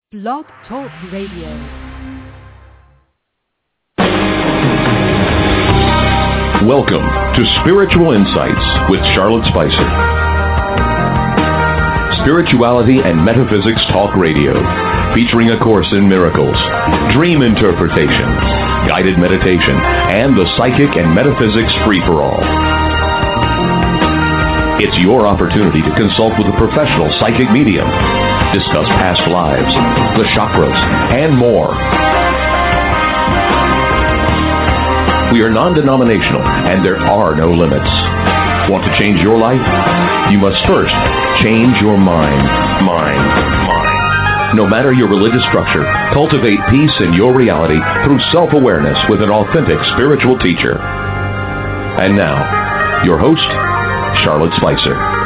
Blog Talk Radio. Welcome to Spiritual Insights with Charlotte Spicer. Spirituality and Metaphysics Talk Radio, featuring a course in miracles, dream interpretation, guided meditation, and the psychic and metaphysics free-for-all. It's your opportunity to consult with a professional psychic medium, discuss past lives, the chakras, and more. We are non-denominational, and there are no limits. Want to change your life? You must first change your mind. No matter your religious structure, cultivate peace in your reality through self-awareness with an authentic spiritual teacher. And now, your host, Charlotte Spicer.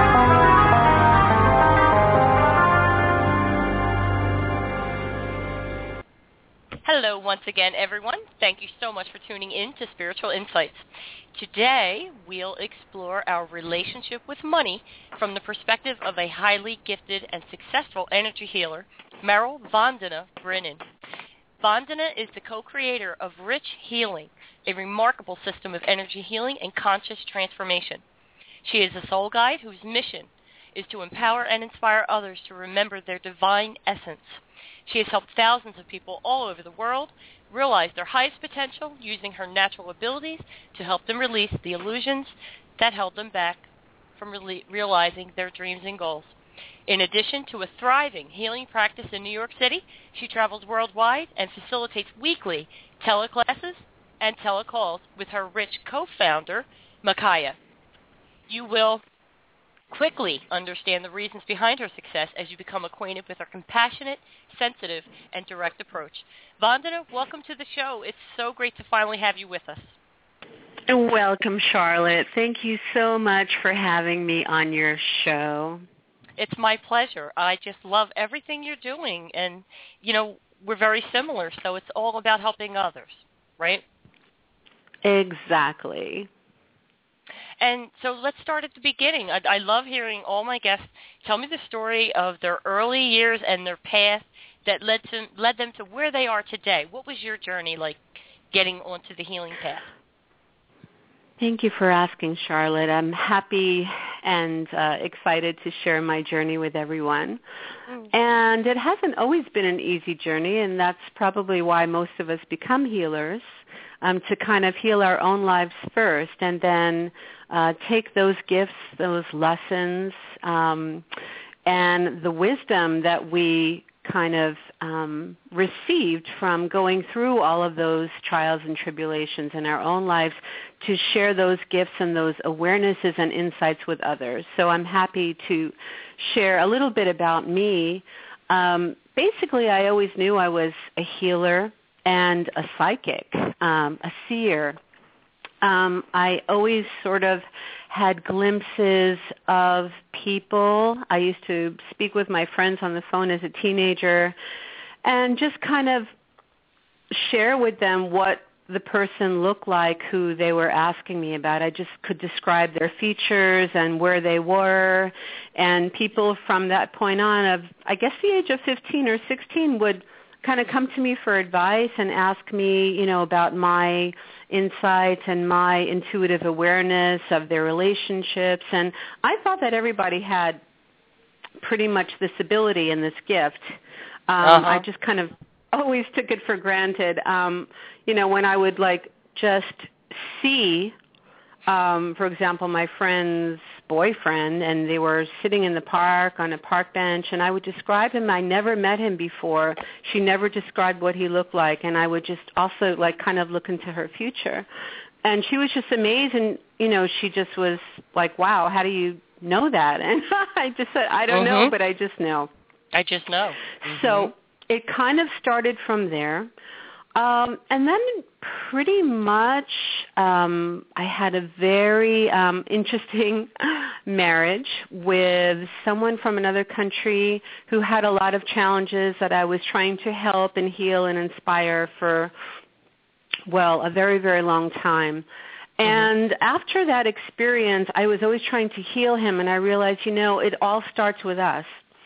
Hello once again, everyone. Thank you so much for tuning in to Spiritual Insights. Today, we'll explore our relationship with money from the perspective of a highly gifted and successful energy healer, Meryl Vandana Brennan. Vandana is the co-creator of Rich Healing, a remarkable system of energy healing and conscious transformation. She is a soul guide whose mission is to empower and inspire others to remember their divine essence. She has helped thousands of people all over the world realize their highest potential using her natural abilities to help them release the illusions that held them back from realizing their dreams and goals. In addition to a thriving healing practice in New York City, she travels worldwide and facilitates weekly teleclasses and telecalls with her rich co-founder, Makaya. You will quickly understand the reasons behind her success as you become acquainted with her compassionate, sensitive, and direct approach. Vandana, welcome to the show. It's so great to finally have you with us. Welcome, Charlotte. Thank you so much for having me on your show. It's my pleasure. I just love everything you're doing, and, you know, we're very similar, so it's all about helping others, right? Exactly. And so let's start at the beginning. I love hearing all my guests tell me the story of their early years and their path that led them to where they are today. What was your journey like getting onto the healing path? Thank you for asking, Charlotte. I'm happy and excited to share my journey with everyone. And it hasn't always been an easy journey, and that's probably why most of us become healers, to kind of heal our own lives first and then take those gifts, those lessons, and the wisdom that we kind of received from going through all of those trials and tribulations in our own lives to share those gifts and those awarenesses and insights with others. So I'm happy to share a little bit about me. Basically, I always knew I was a healer and a psychic, a seer. I always sort of had glimpses of people. I used to speak with my friends on the phone as a teenager and just kind of share with them what the person looked like who they were asking me about. I just could describe their features and where they were, and people from that point on of, I guess, the age of 15 or 16 would kind of come to me for advice and ask me, you know, about my insights and my intuitive awareness of their relationships. And I thought that everybody had pretty much this ability and this gift. I just kind of always took it for granted. You know, when I would just see, for example, my friend's boyfriend, and they were sitting in the park on a park bench, and I would describe him. I never met him before. She never described what he looked like, and I would just also kind of look into her future. And she was just amazed, and, you know, she just was like, wow, how do you know that? And I just said, I don't know, but I just know. I just know. So it kind of started from there. And then pretty much I had a very interesting marriage with someone from another country who had a lot of challenges that I was trying to help and heal and inspire for, well, a very, very long time. And after that experience, I was always trying to heal him, and I realized, you know, it all starts with us.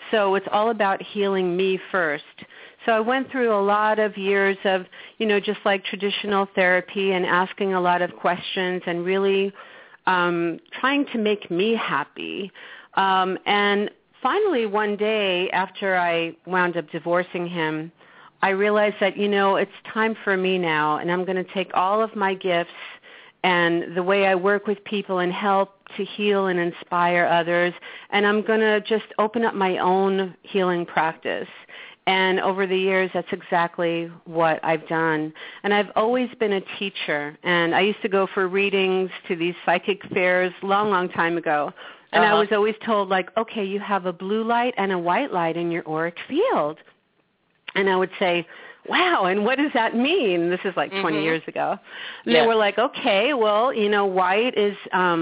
So it's all about healing me first. So I went through a lot of years of, just like traditional therapy and asking a lot of questions and really trying to make me happy. And finally, one day after I wound up divorcing him, I realized that, it's time for me now, and I'm going to take all of my gifts and the way I work with people and help to heal and inspire others, and I'm going to just open up my own healing practice. And over the years, that's exactly what I've done. And I've always been a teacher, and I used to go for readings to these psychic fairs long time ago. And I was always told, okay, you have a blue light and a white light in your auric field. And I would say, wow, and what does that mean? This is 20 years ago. And they were like, okay, well, white is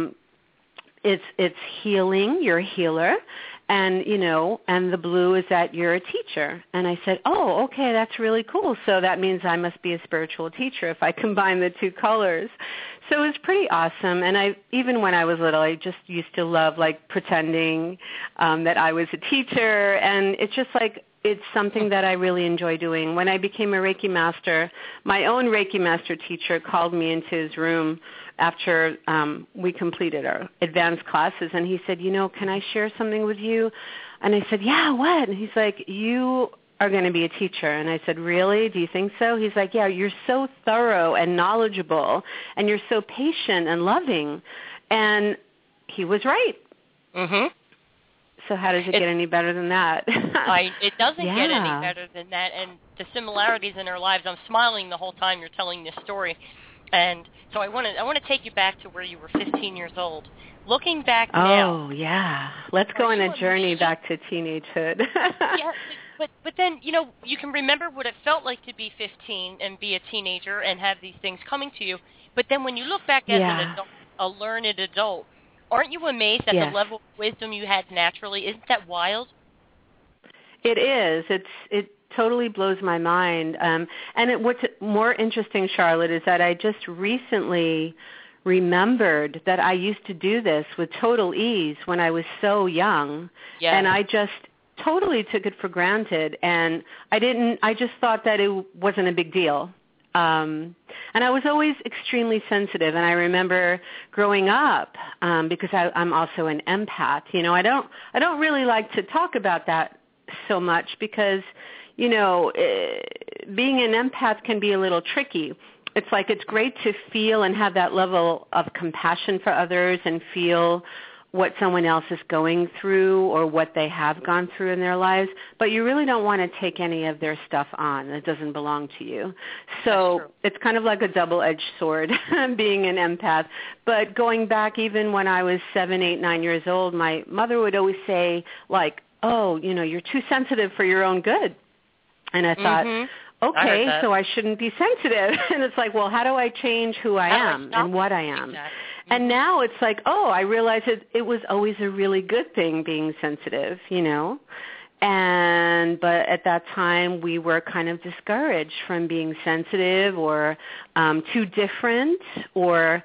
it's healing, you're a healer, and and the blue is that you're a teacher. And I said, oh, okay, that's really cool. So that means I must be a spiritual teacher if I combine the two colors. So it was pretty awesome. And even when I was little, I just used to love pretending that I was a teacher, and it's just it's something that I really enjoy doing. When I became a Reiki master, my own Reiki master teacher called me into his room after we completed our advanced classes, and he said, can I share something with you? And I said, yeah, what? And he's like, you are going to be a teacher. And I said, really? Do you think so? He's like, yeah, you're so thorough and knowledgeable, and you're so patient and loving. And he was right. Mm-hmm. So how does it get any better than that? It doesn't get any better than that. And the similarities in our lives, I'm smiling the whole time you're telling this story. And so I want to take you back to where you were 15 years old. Looking back now. Oh, yeah. Let's go on a journey back to teenagehood. Yeah, but then, you can remember what it felt like to be 15 and be a teenager and have these things coming to you. But then when you look back as an adult, a learned adult, aren't you amazed at the level of wisdom you had naturally? Isn't that wild? It is. It totally blows my mind. And what's more interesting, Charlotte, is that I just recently remembered that I used to do this with total ease when I was so young. Yes. And I just totally took it for granted. And I just thought that it wasn't a big deal. And I was always extremely sensitive, and I remember growing up because I'm also an empath. I don't really like to talk about that so much because being an empath can be a little tricky. It's great to feel and have that level of compassion for others and feel what someone else is going through or what they have gone through in their lives, but you really don't want to take any of their stuff on. It doesn't belong to you. So it's kind of like a double-edged sword, being an empath. But going back even when I was 7, 8, 9 years old, my mother would always say, oh, you're too sensitive for your own good. And I thought, okay, so I shouldn't be sensitive. And it's well, how do I change who I am and what I am? Exactly. And now it's I realize it was always a really good thing being sensitive, but at that time we were kind of discouraged from being sensitive or too different or,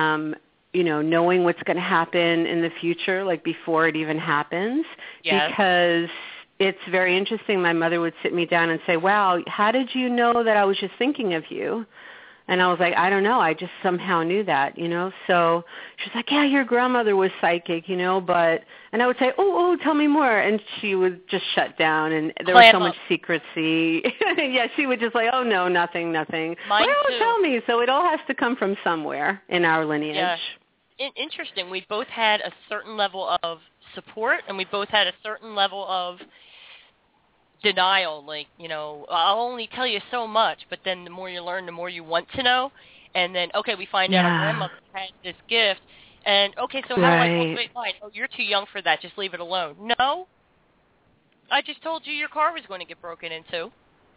knowing what's going to happen in the future, before it even happens. Yes. Because it's very interesting. My mother would sit me down and say, wow, how did you know that I was just thinking of you? And I was like, I don't know. I just somehow knew that, So she's like, yeah, your grandmother was psychic, and I would say, oh, tell me more. And she would just shut down, and there was so much secrecy. Yeah, she would just oh, no, nothing. Mine too. Tell me. So it all has to come from somewhere in our lineage. Yeah. Interesting. We both had a certain level of support, and we both had a certain level of denial, I'll only tell you so much, but then the more you learn, the more you want to know. And then, okay, we find out our grandmother had this gift, and okay, so how do I cultivate mine? Oh, you're too young for that. Just leave it alone. No, I just told you your car was going to get broken into.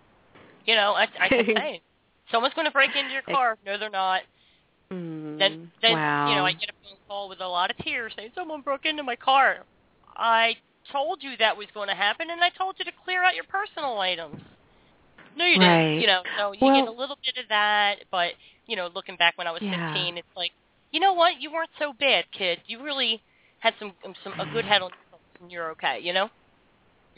I kept saying, someone's going to break into your car. No, they're not. Then I get a phone call with a lot of tears saying, someone broke into my car. I told you that was going to happen, and I told you to clear out your personal items. No, you didn't. So you get a little bit of that, but, looking back when I was 15, it's you know what? You weren't so bad, kid. You really had a good head on yourself, and you're okay,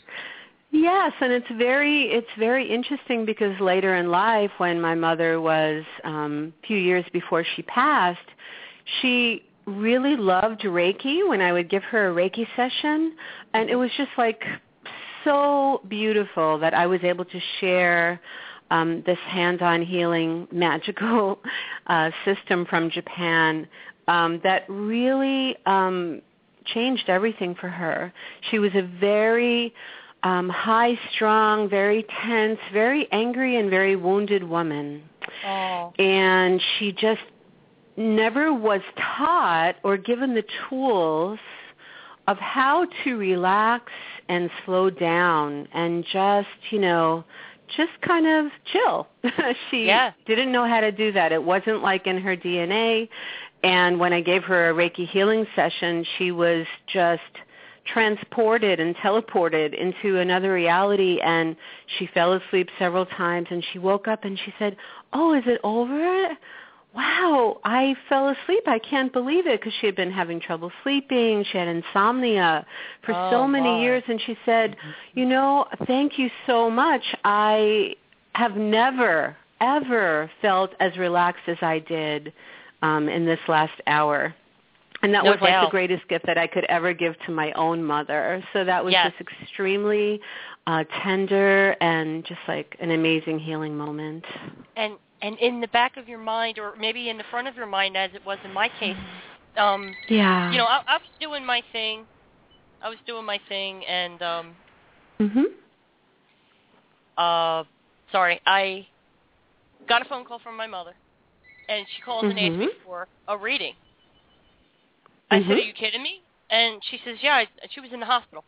Yes, and it's very interesting because later in life, when my mother was a few years before she passed, she really loved Reiki when I would give her a Reiki session, and it was just like so beautiful that I was able to share this hands-on healing magical system from Japan that really changed everything for her. She was a very high-strung, very tense, very angry, and very wounded woman. Oh. And she just never was taught or given the tools of how to relax and slow down and just kind of chill. She didn't know how to do that. It wasn't like in her DNA. And when I gave her a Reiki healing session, she was just transported and teleported into another reality, and she fell asleep several times, and she woke up and she said, "Oh, is it over? Wow, I fell asleep. I can't believe it," because she had been having trouble sleeping. She had insomnia for so many years, and she said, "Thank you so much. I have never, ever felt as relaxed as I did in this last hour." And that was like the greatest gift that I could ever give to my own mother. So that was just extremely tender and just like an amazing healing moment. And in the back of your mind, or maybe in the front of your mind, as it was in my case, I was doing my thing. And I got a phone call from my mother, and she called and asked me for a reading. I said, "Are you kidding me?" And she says, "Yeah." She was in the hospital.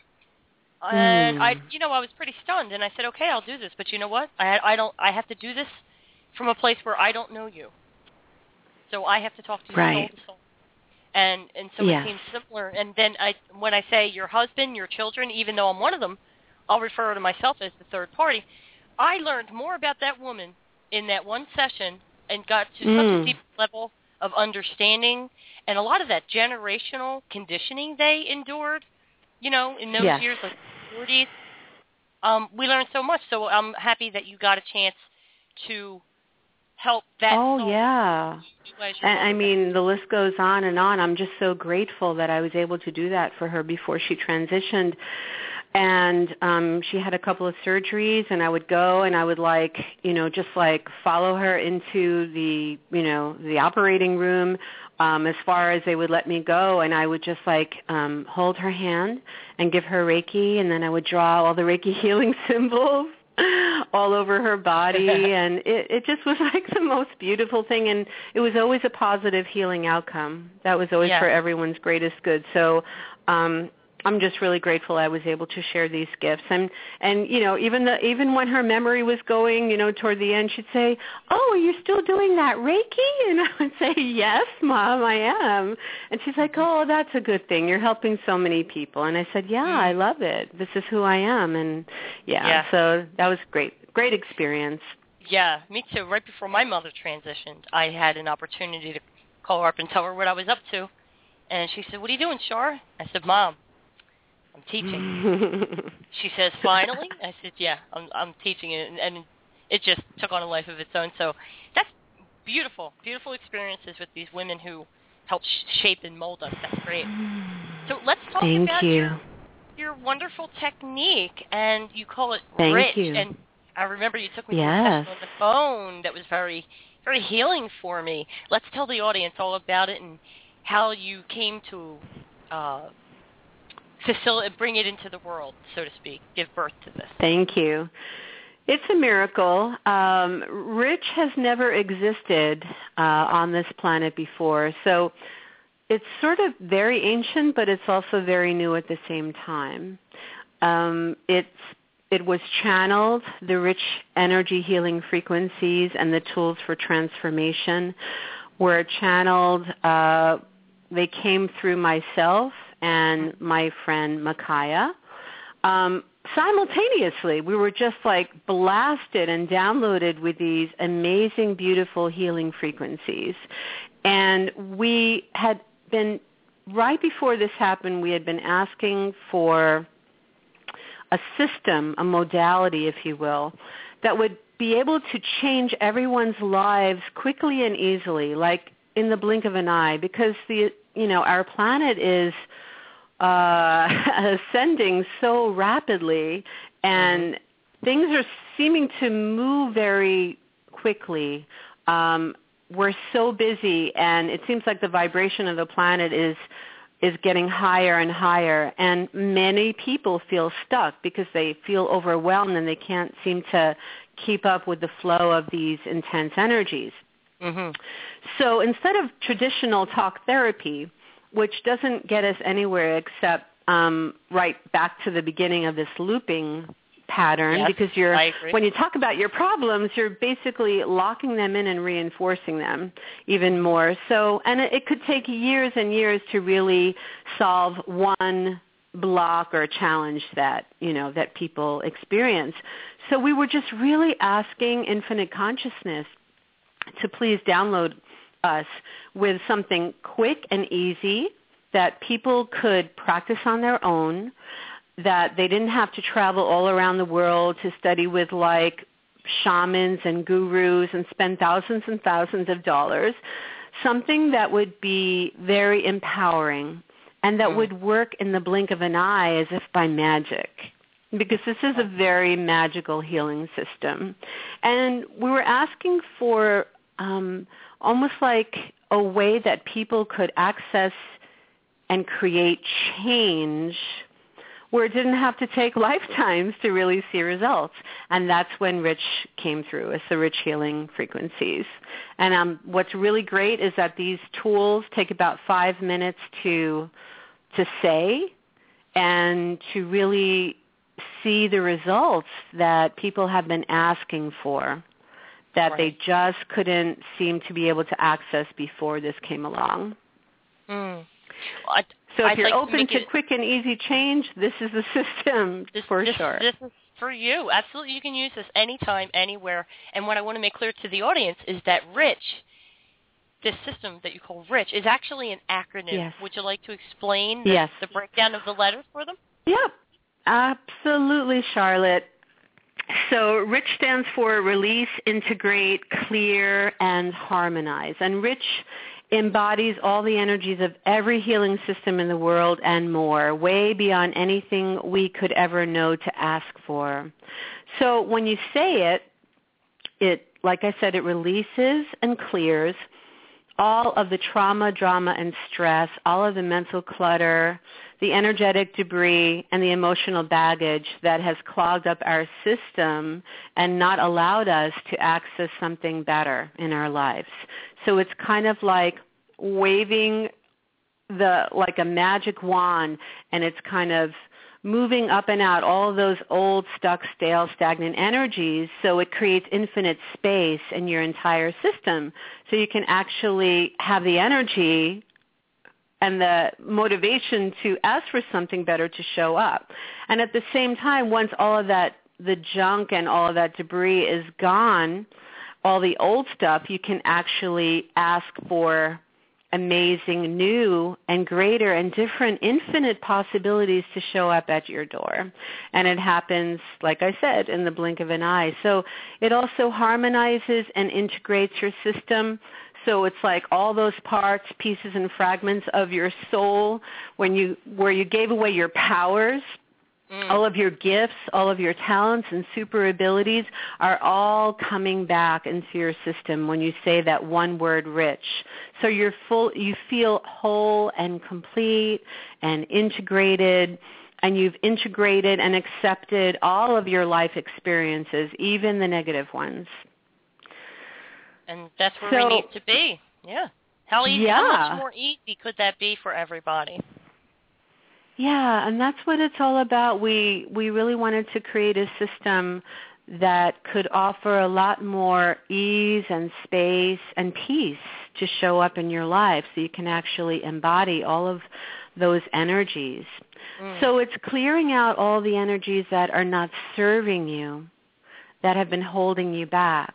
And I was pretty stunned, and I said, "Okay, I'll do this, but you know what? I have to do this from a place where I don't know you. So I have to talk to you soul to soul." And so it seems simpler. And then when I say your husband, your children, even though I'm one of them, I'll refer to myself as the third party. I learned more about that woman in that one session and got to such a deep level of understanding, and a lot of that generational conditioning they endured, in those years, like the 40s. We learned so much, so I'm happy that you got a chance to help that soul. Oh, yeah. And, I mean, the list goes on and on. I'm just so grateful that I was able to do that for her before she transitioned. And she had a couple of surgeries, and I would go and I would just follow her into the operating room as far as they would let me go, and I would just hold her hand and give her Reiki, and then I would draw all the Reiki healing symbols all over her body, and it just was like the most beautiful thing, and it was always a positive healing outcome. That was always for everyone's greatest good. So I'm just really grateful I was able to share these gifts. And even when her memory was going, toward the end, she'd say, "Oh, are you still doing that Reiki?" And I would say, "Yes, Mom, I am." And she's like, "Oh, that's a good thing. You're helping so many people." And I said, "Yeah, I love it. This is who I am." And so that was great experience. Yeah, me too. Right before my mother transitioned, I had an opportunity to call her up and tell her what I was up to. And she said, "What are you doing, Char?" I said, "Mom, I'm teaching." She says, "Finally?" I said, "Yeah, I'm teaching," and it just took on a life of its own. So that's beautiful experiences with these women who help shape and mold us. That's great. So let's talk about your wonderful technique, and you call it Rich. And I remember you took me to a session on the phone that was very, very healing for me. Let's tell the audience all about it and how you came to bring it into the world, so to speak, give birth to this. Thank you. It's a miracle. Rich has never existed on this planet before, so it's sort of very ancient, but it's also very new at the same time. It was channeled, the rich energy healing frequencies and the tools for transformation were channeled. They came through myself and my friend Makaya. Simultaneously, we were just blasted and downloaded with these amazing, beautiful healing frequencies. And we had been, right before this happened, we had been asking for a system, a modality, if you will, that would be able to change everyone's lives quickly and easily, like in the blink of an eye, because our planet is ascending so rapidly, and things are seeming to move very quickly. We're so busy, and it seems like the vibration of the planet is getting higher and higher, and many people feel stuck because they feel overwhelmed and they can't seem to keep up with the flow of these intense energies. Mm-hmm. So instead of traditional talk therapy, which doesn't get us anywhere except right back to the beginning of this looping pattern, yes, because when you talk about your problems, you're basically locking them in and reinforcing them even more. So, and it could take years and years to really solve one block or challenge that people experience. So we were just really asking Infinite Consciousness to please download us with something quick and easy that people could practice on their own, that they didn't have to travel all around the world to study with like shamans and gurus and spend thousands and thousands of dollars, something that would be very empowering and that would work in the blink of an eye as if by magic, because this is a very magical healing system. And we were asking for almost like a way that people could access and create change where it didn't have to take lifetimes to really see results. And that's when Rich came through, as the Rich Healing Frequencies. And what's really great is that these tools take about 5 minutes to say and to really see the results that people have been asking for, that they just couldn't seem to be able to access before this came along. So if you're open to quick and easy change, this is the system for sure. This is for you. Absolutely. You can use this anytime, anywhere. And what I want to make clear to the audience is that Rich, this system that you call Rich, is actually an acronym. Yes. Would you like to explain the breakdown of the letters for them? Yep. Absolutely, Charlotte. So Rich stands for Release, Integrate, Clear, and Harmonize. And Rich embodies all the energies of every healing system in the world and more, way beyond anything we could ever know to ask for. So when you say it, like I said, it releases and clears all of the trauma, drama, and stress, all of the mental clutter, the energetic debris, and the emotional baggage that has clogged up our system and not allowed us to access something better in our lives. So it's kind of like waving like a magic wand, and it's kind of moving up and out all of those old, stuck, stale, stagnant energies, so it creates infinite space in your entire system. So you can actually have the energy and the motivation to ask for something better to show up. And at the same time, once all of that, the junk and all of that debris is gone, all the old stuff, you can actually ask for amazing, new, and greater and different infinite possibilities to show up at your door. And it happens, like I said, in the blink of an eye. So it also harmonizes and integrates your system. So it's like all those parts, pieces, and fragments of your soul where you gave away your powers, all of your gifts, all of your talents and super abilities are all coming back into your system when you say that one word, Rich. So you feel whole and complete and integrated, and you've integrated and accepted all of your life experiences, even the negative ones. And that's where we need to be. Yeah. How much more easy could that be for everybody? Yeah, and that's what it's all about. We really wanted to create a system that could offer a lot more ease and space and peace to show up in your life so you can actually embody all of those energies. So it's clearing out all the energies that are not serving you, that have been holding you back.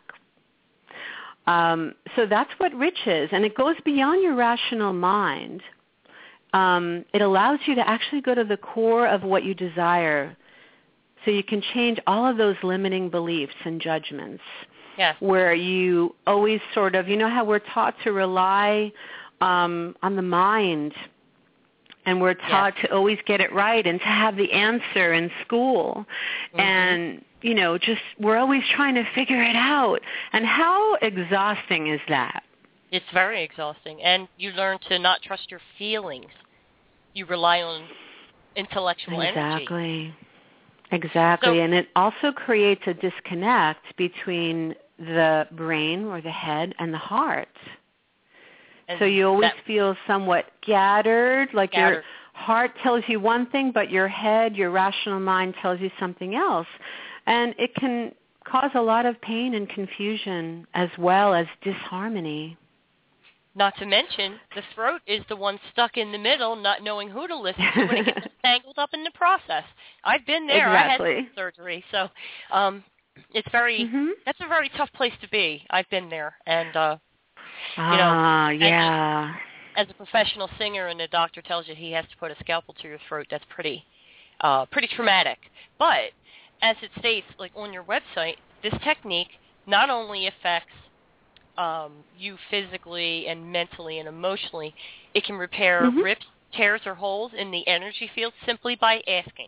So that's what Rich is, and it goes beyond your rational mind. It allows you to actually go to the core of what you desire So you can change all of those limiting beliefs and judgments. Yes. Where you always sort of, you know how we're taught to rely on the mind, and we're taught to always get it right and to have the answer in school. Mm-hmm. And, you know, just we're always trying to figure it out. And how exhausting is that? It's very exhausting. And you learn to not trust your feelings. You rely on intellectual energy. Exactly. And it also creates a disconnect between the brain or the head and the heart. And so you always feel somewhat scattered, like your heart tells you one thing, but your head, your rational mind tells you something else. And it can cause a lot of pain and confusion as well as disharmony. Not to mention, the throat is the one stuck in the middle, not knowing who to listen to when it gets tangled up in the process. I've been there. Exactly. I had surgery. So it's very, that's a very tough place to be. I've been there. And, you know, as a professional singer and the doctor tells you he has to put a scalpel to your throat, that's pretty traumatic. But as it states, like on your website, this technique not only affects you physically and mentally and emotionally, it can repair rips, tears, or holes in the energy field simply by asking.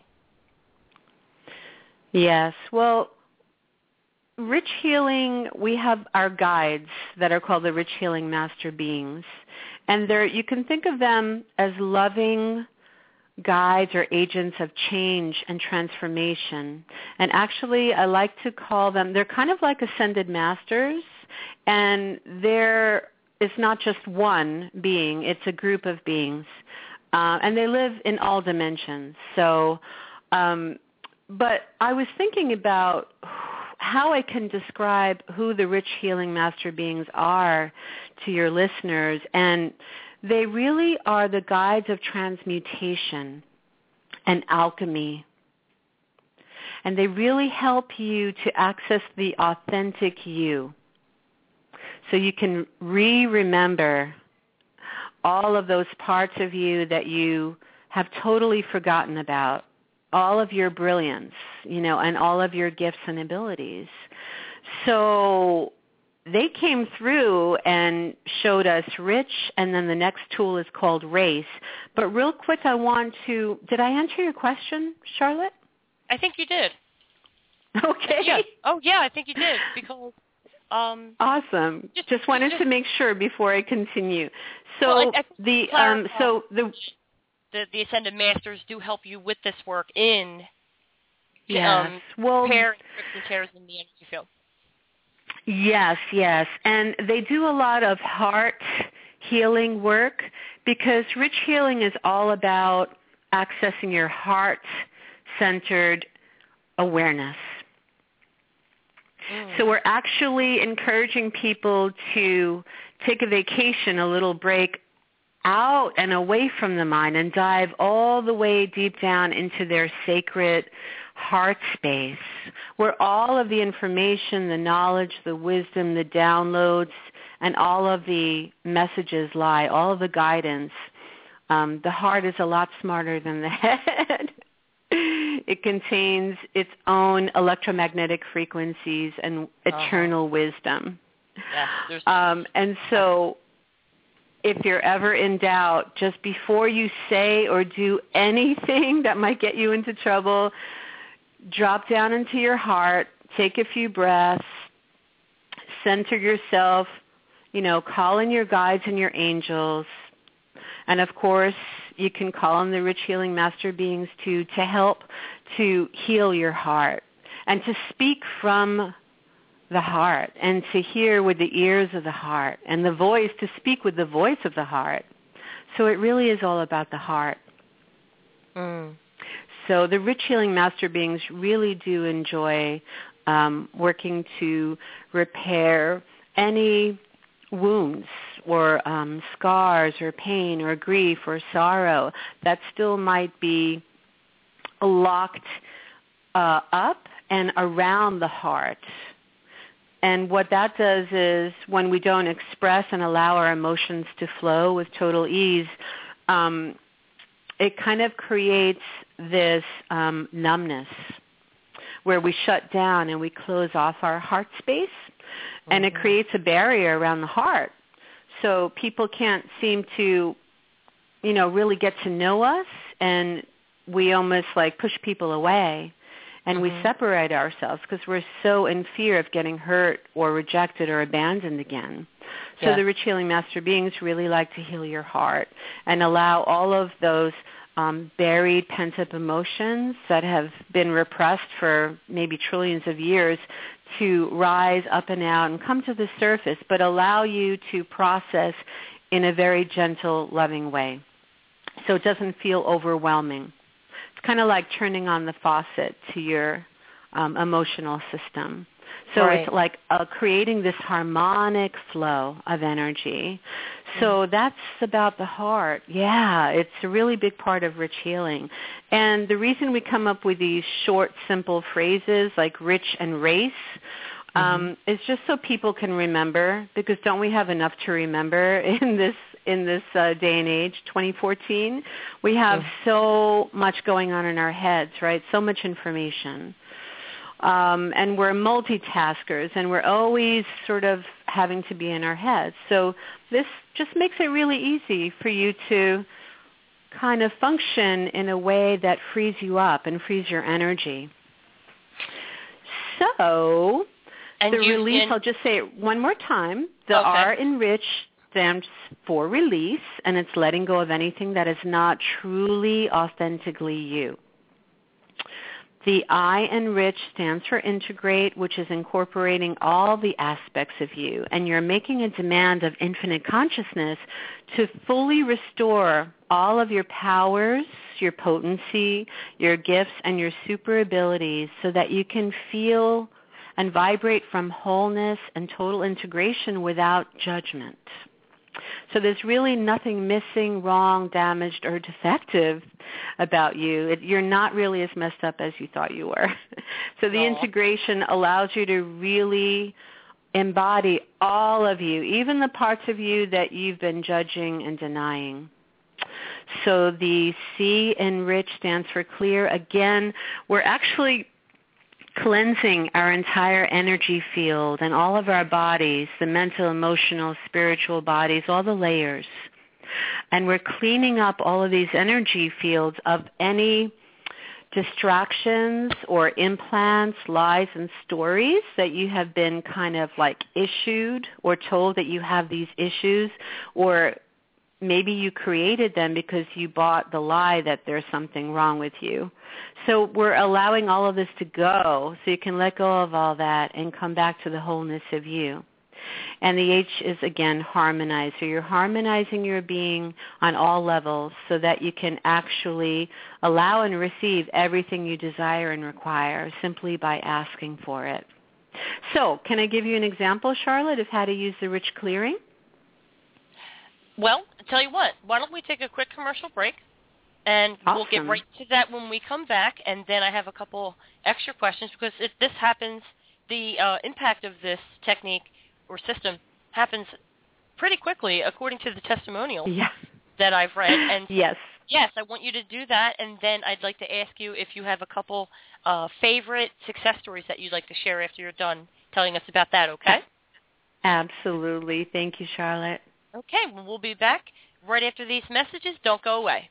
Yes. Well, Rich Healing, we have our guides that are called the Rich Healing Master Beings. And you can think of them as loving guides or agents of change and transformation. And actually, I like to call them, they're kind of like ascended masters. And there is not just one being, it's a group of beings. And they live in all dimensions. So, but I was thinking about how I can describe who the Rich Healing Master Beings are to your listeners. And they really are the guides of transmutation and alchemy. And they really help you to access the authentic you. So you can remember all of those parts of you that you have totally forgotten about, all of your brilliance, you know, and all of your gifts and abilities. So they came through and showed us Rich, and then the next tool is called Race. But real quick, did I answer your question, Charlotte? I think you did. Okay. Yeah. Oh, yeah, I think you did, because... awesome. Just wanted to make sure before I continue. So the Ascended Masters do help you with this work in repairing rips and tears in the energy field. Yes, and they do a lot of heart healing work because Rich Healing is all about accessing your heart-centered awareness. So we're actually encouraging people to take a vacation, a little break out and away from the mind and dive all the way deep down into their sacred heart space, where all of the information, the knowledge, the wisdom, the downloads, and all of the messages lie, all of the guidance. The heart is a lot smarter than the head. It contains its own electromagnetic frequencies and eternal wisdom. And so if you're ever in doubt, just before you say or do anything that might get you into trouble, drop down into your heart, take a few breaths, center yourself, call in your guides and your angels. And of course, you can call on the Rich Healing Master Beings to help to heal your heart and to speak from the heart and to hear with the ears of the heart and the voice to speak with the voice of the heart. So it really is all about the heart. So the Rich Healing Master Beings really do enjoy working to repair any wounds or scars or pain or grief or sorrow that still might be locked up and around the heart. And what that does is when we don't express and allow our emotions to flow with total ease, it kind of creates this numbness where we shut down and we close off our heart space, and it creates a barrier around the heart. So people can't seem to, really get to know us, and we almost like push people away, and we separate ourselves because we're so in fear of getting hurt or rejected or abandoned again. So the Rich Healing Master Beings really like to heal your heart and allow all of those buried, pent-up emotions that have been repressed for maybe trillions of years to rise up and out and come to the surface, but allow you to process in a very gentle, loving way so it doesn't feel overwhelming. It's kind of like turning on the faucet to your emotional system. So it's like creating this harmonic flow of energy. So that's about the heart. Yeah, it's a really big part of Rich Healing. And the reason we come up with these short, simple phrases like rich and race is just so people can remember, because don't we have enough to remember in this day and age, 2014? We have so much going on in our heads, right? So much information. And we're multitaskers, and we're always sort of having to be in our heads. So this just makes it really easy for you to kind of function in a way that frees you up and frees your energy. So release, I'll just say it one more time. The R in Rich stands for release, and it's letting go of anything that is not truly, authentically you. The I in Rich stands for integrate, which is incorporating all the aspects of you. And you're making a demand of infinite consciousness to fully restore all of your powers, your potency, your gifts, and your super abilities so that you can feel and vibrate from wholeness and total integration without judgment. So there's really nothing missing, wrong, damaged, or defective about you. You're not really as messed up as you thought you were. So the integration allows you to really embody all of you, even the parts of you that you've been judging and denying. So the C in Rich stands for clear. Again, we're actually cleansing our entire energy field and all of our bodies, the mental, emotional, spiritual bodies, all the layers. And we're cleaning up all of these energy fields of any distractions or implants, lies, and stories that you have been kind of like issued or told that you have these issues, or maybe you created them because you bought the lie that there's something wrong with you. So we're allowing all of this to go so you can let go of all that and come back to the wholeness of you. And the H is, again, harmonize. So you're harmonizing your being on all levels so that you can actually allow and receive everything you desire and require simply by asking for it. So can I give you an example, Charlotte, of how to use the Rich Clearing? Well, I'll tell you what, why don't we take a quick commercial break, and we'll get right to that when we come back, and then I have a couple extra questions, because if this happens, the impact of this technique or system happens pretty quickly, according to the testimonials that I've read. And yes, I want you to do that, and then I'd like to ask you if you have a couple favorite success stories that you'd like to share after you're done telling us about that, okay? Absolutely. Thank you, Charlotte. Okay, well, we'll be back right after these messages. Don't go away.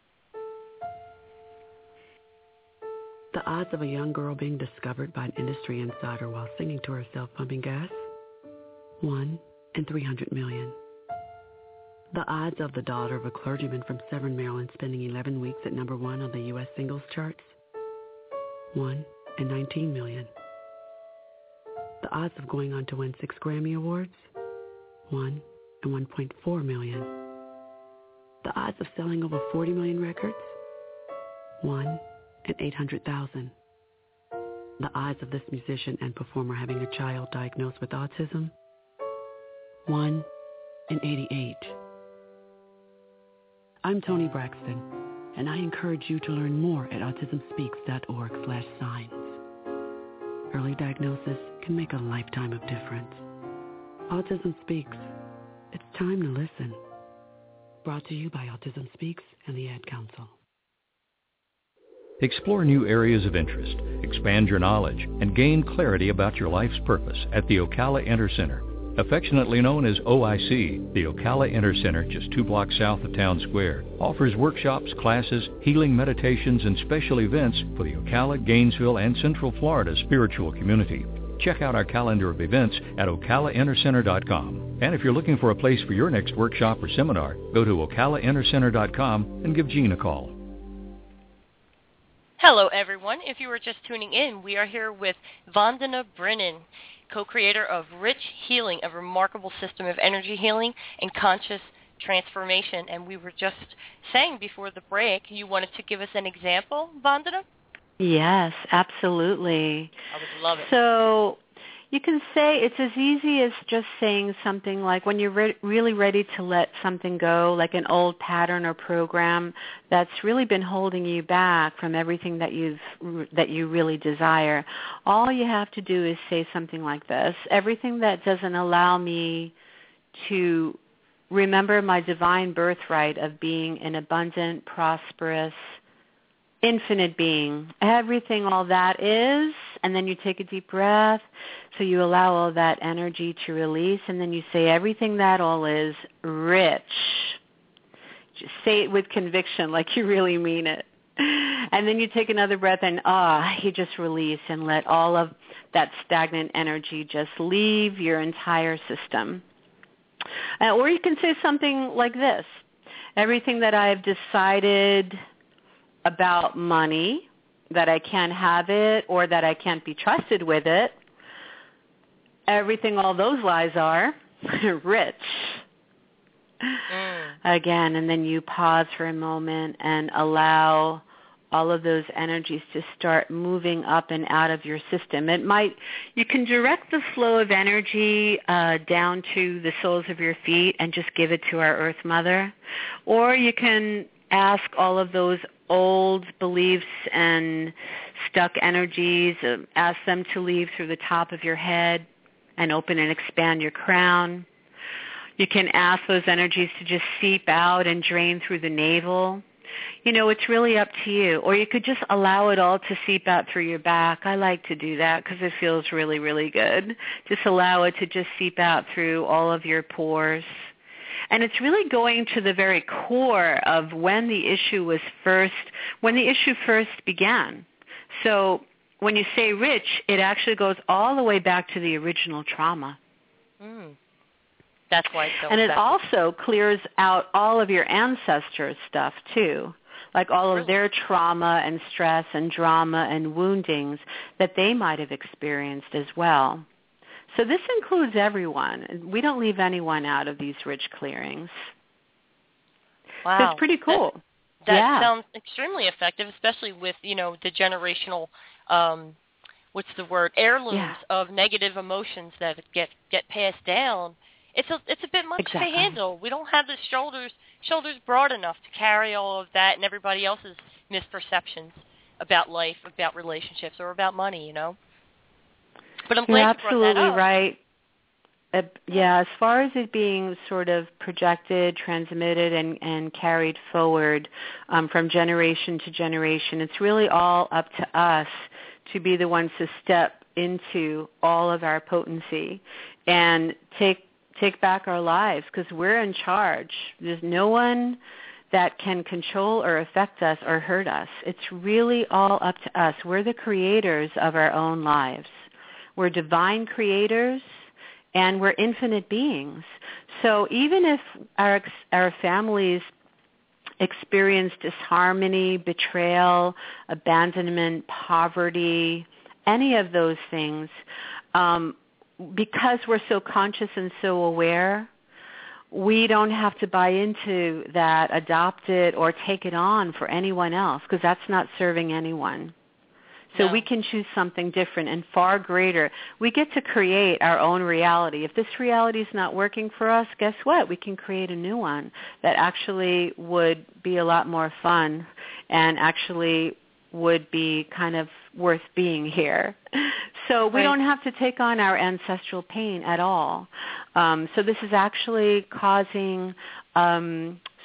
The odds of a young girl being discovered by an industry insider while singing to herself pumping gas? 1 in 300 million. The odds of the daughter of a clergyman from Severn, Maryland spending 11 weeks at number 1 on the U.S. singles charts? 1 in 19 million. The odds of going on to win 6 Grammy Awards? 1 in 1.4 million. The odds of selling over 40 million records? 1 in 800,000. The odds of this musician and performer having a child diagnosed with autism? 1 in 88. I'm Toni Braxton, and I encourage you to learn more at autismspeaks.org/signs. Early diagnosis can make a lifetime of difference. Autism Speaks. It's time to listen. Brought to you by Autism Speaks and the Ad Council. Explore new areas of interest, expand your knowledge, and gain clarity about your life's purpose at the Ocala Inner Center. Affectionately known as OIC, the Ocala Inner Center, just 2 blocks south of Town Square, offers workshops, classes, healing meditations, and special events for the Ocala, Gainesville, and Central Florida spiritual community. Check out our calendar of events at ocalainnercenter.com. And if you're looking for a place for your next workshop or seminar, go to ocalainnercenter.com and give Jean a call. Hello, everyone. If you were just tuning in, we are here with Vandana Brennan, co-creator of Rich Healing, a remarkable system of energy healing and conscious transformation. And we were just saying before the break, you wanted to give us an example, Vandana? Yes, absolutely. I would love it. So you can say it's as easy as just saying something like when you're really ready to let something go, like an old pattern or program that's really been holding you back from everything that you really desire. All you have to do is say something like this: everything that doesn't allow me to remember my divine birthright of being an abundant, prosperous, infinite being, everything all that is, and then you take a deep breath, so you allow all that energy to release, and then you say everything that all is rich. Just say it with conviction, like you really mean it. And then you take another breath and you just release and let all of that stagnant energy just leave your entire system. Or you can say something like this: everything that I've decided about money, that I can't have it or that I can't be trusted with it, everything all those lies are rich. Again, and then you pause for a moment and allow all of those energies to start moving up and out of your system. You can direct the flow of energy down to the soles of your feet and just give it to our Earth Mother. Or you can ask all of those old beliefs and stuck energies, ask them to leave through the top of your head and open and expand your crown. You can ask those energies to just seep out and drain through the navel. It's really up to you. Or you could just allow it all to seep out through your back. I like to do that because it feels really, really good. Just allow it to just seep out through all of your pores. And it's really going to the very core of when the issue first began. So when you say rich, it actually goes all the way back to the original trauma. That's why it's so And it also clears out all of your ancestors' stuff too, like all of their trauma and stress and drama and woundings that they might have experienced as well. So this includes everyone. We don't leave anyone out of these rich clearings. Wow. So it's pretty cool. That sounds extremely effective, especially with, the generational, heirlooms of negative emotions that get passed down. It's a bit much to handle. We don't have the shoulders broad enough to carry all of that and everybody else's misperceptions about life, about relationships, or about money, But I'm glad You're you brought that absolutely up. right. As far as it being sort of projected, transmitted, and carried forward from generation to generation, it's really all up to us to be the ones to step into all of our potency and take back our lives, because we're in charge. There's no one that can control or affect us or hurt us. It's really all up to us. We're the creators of our own lives. We're divine creators, and we're infinite beings. So even if our families experience disharmony, betrayal, abandonment, poverty, any of those things, because we're so conscious and so aware, we don't have to buy into that, adopt it, or take it on for anyone else, because that's not serving anyone. So we can choose something different and far greater. We get to create our own reality. If this reality is not working for us, guess what? We can create a new one that actually would be a lot more fun and actually would be kind of worth being here. So we don't have to take on our ancestral pain at all. So this is actually causing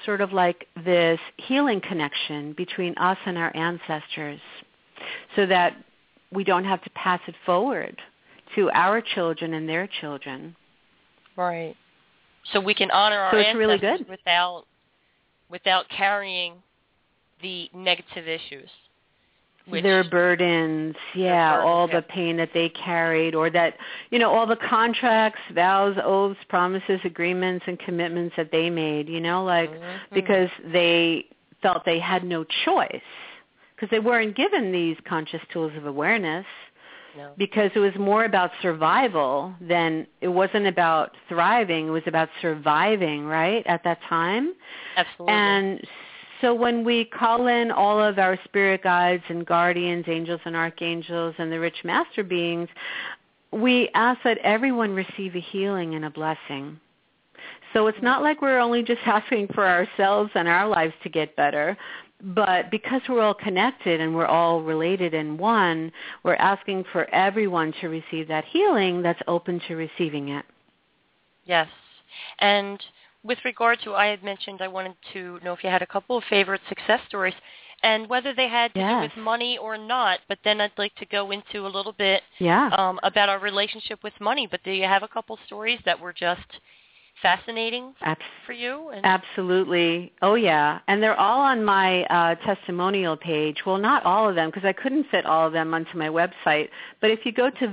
sort of like this healing connection between us and our ancestors so that we don't have to pass it forward to our children and their children. Right. So we can honor our ancestors really good. without carrying the negative issues. Their burdens, all the pain that they carried, or that, all the contracts, vows, oaths, promises, agreements, and commitments that they made, because they felt they had no choice, because they weren't given these conscious tools of awareness, because it was more about survival than, it wasn't about thriving, it was about surviving, right, at that time. Absolutely. And so when we call in all of our spirit guides and guardians, angels and archangels, and the rich master beings, we ask that everyone receive a healing and a blessing. So it's not like we're only just asking for ourselves and our lives to get better, but because we're all connected and we're all related in one, we're asking for everyone to receive that healing that's open to receiving it. Yes. And with regard to, I had mentioned I wanted to know if you had a couple of favorite success stories and whether they had to do with money or not, but then I'd like to go into a little bit about our relationship with money. But do you have a couple stories that were just fascinating for you? Absolutely. Oh, yeah. And they're all on my testimonial page. Well, not all of them, because I couldn't fit all of them onto my website. But if you go to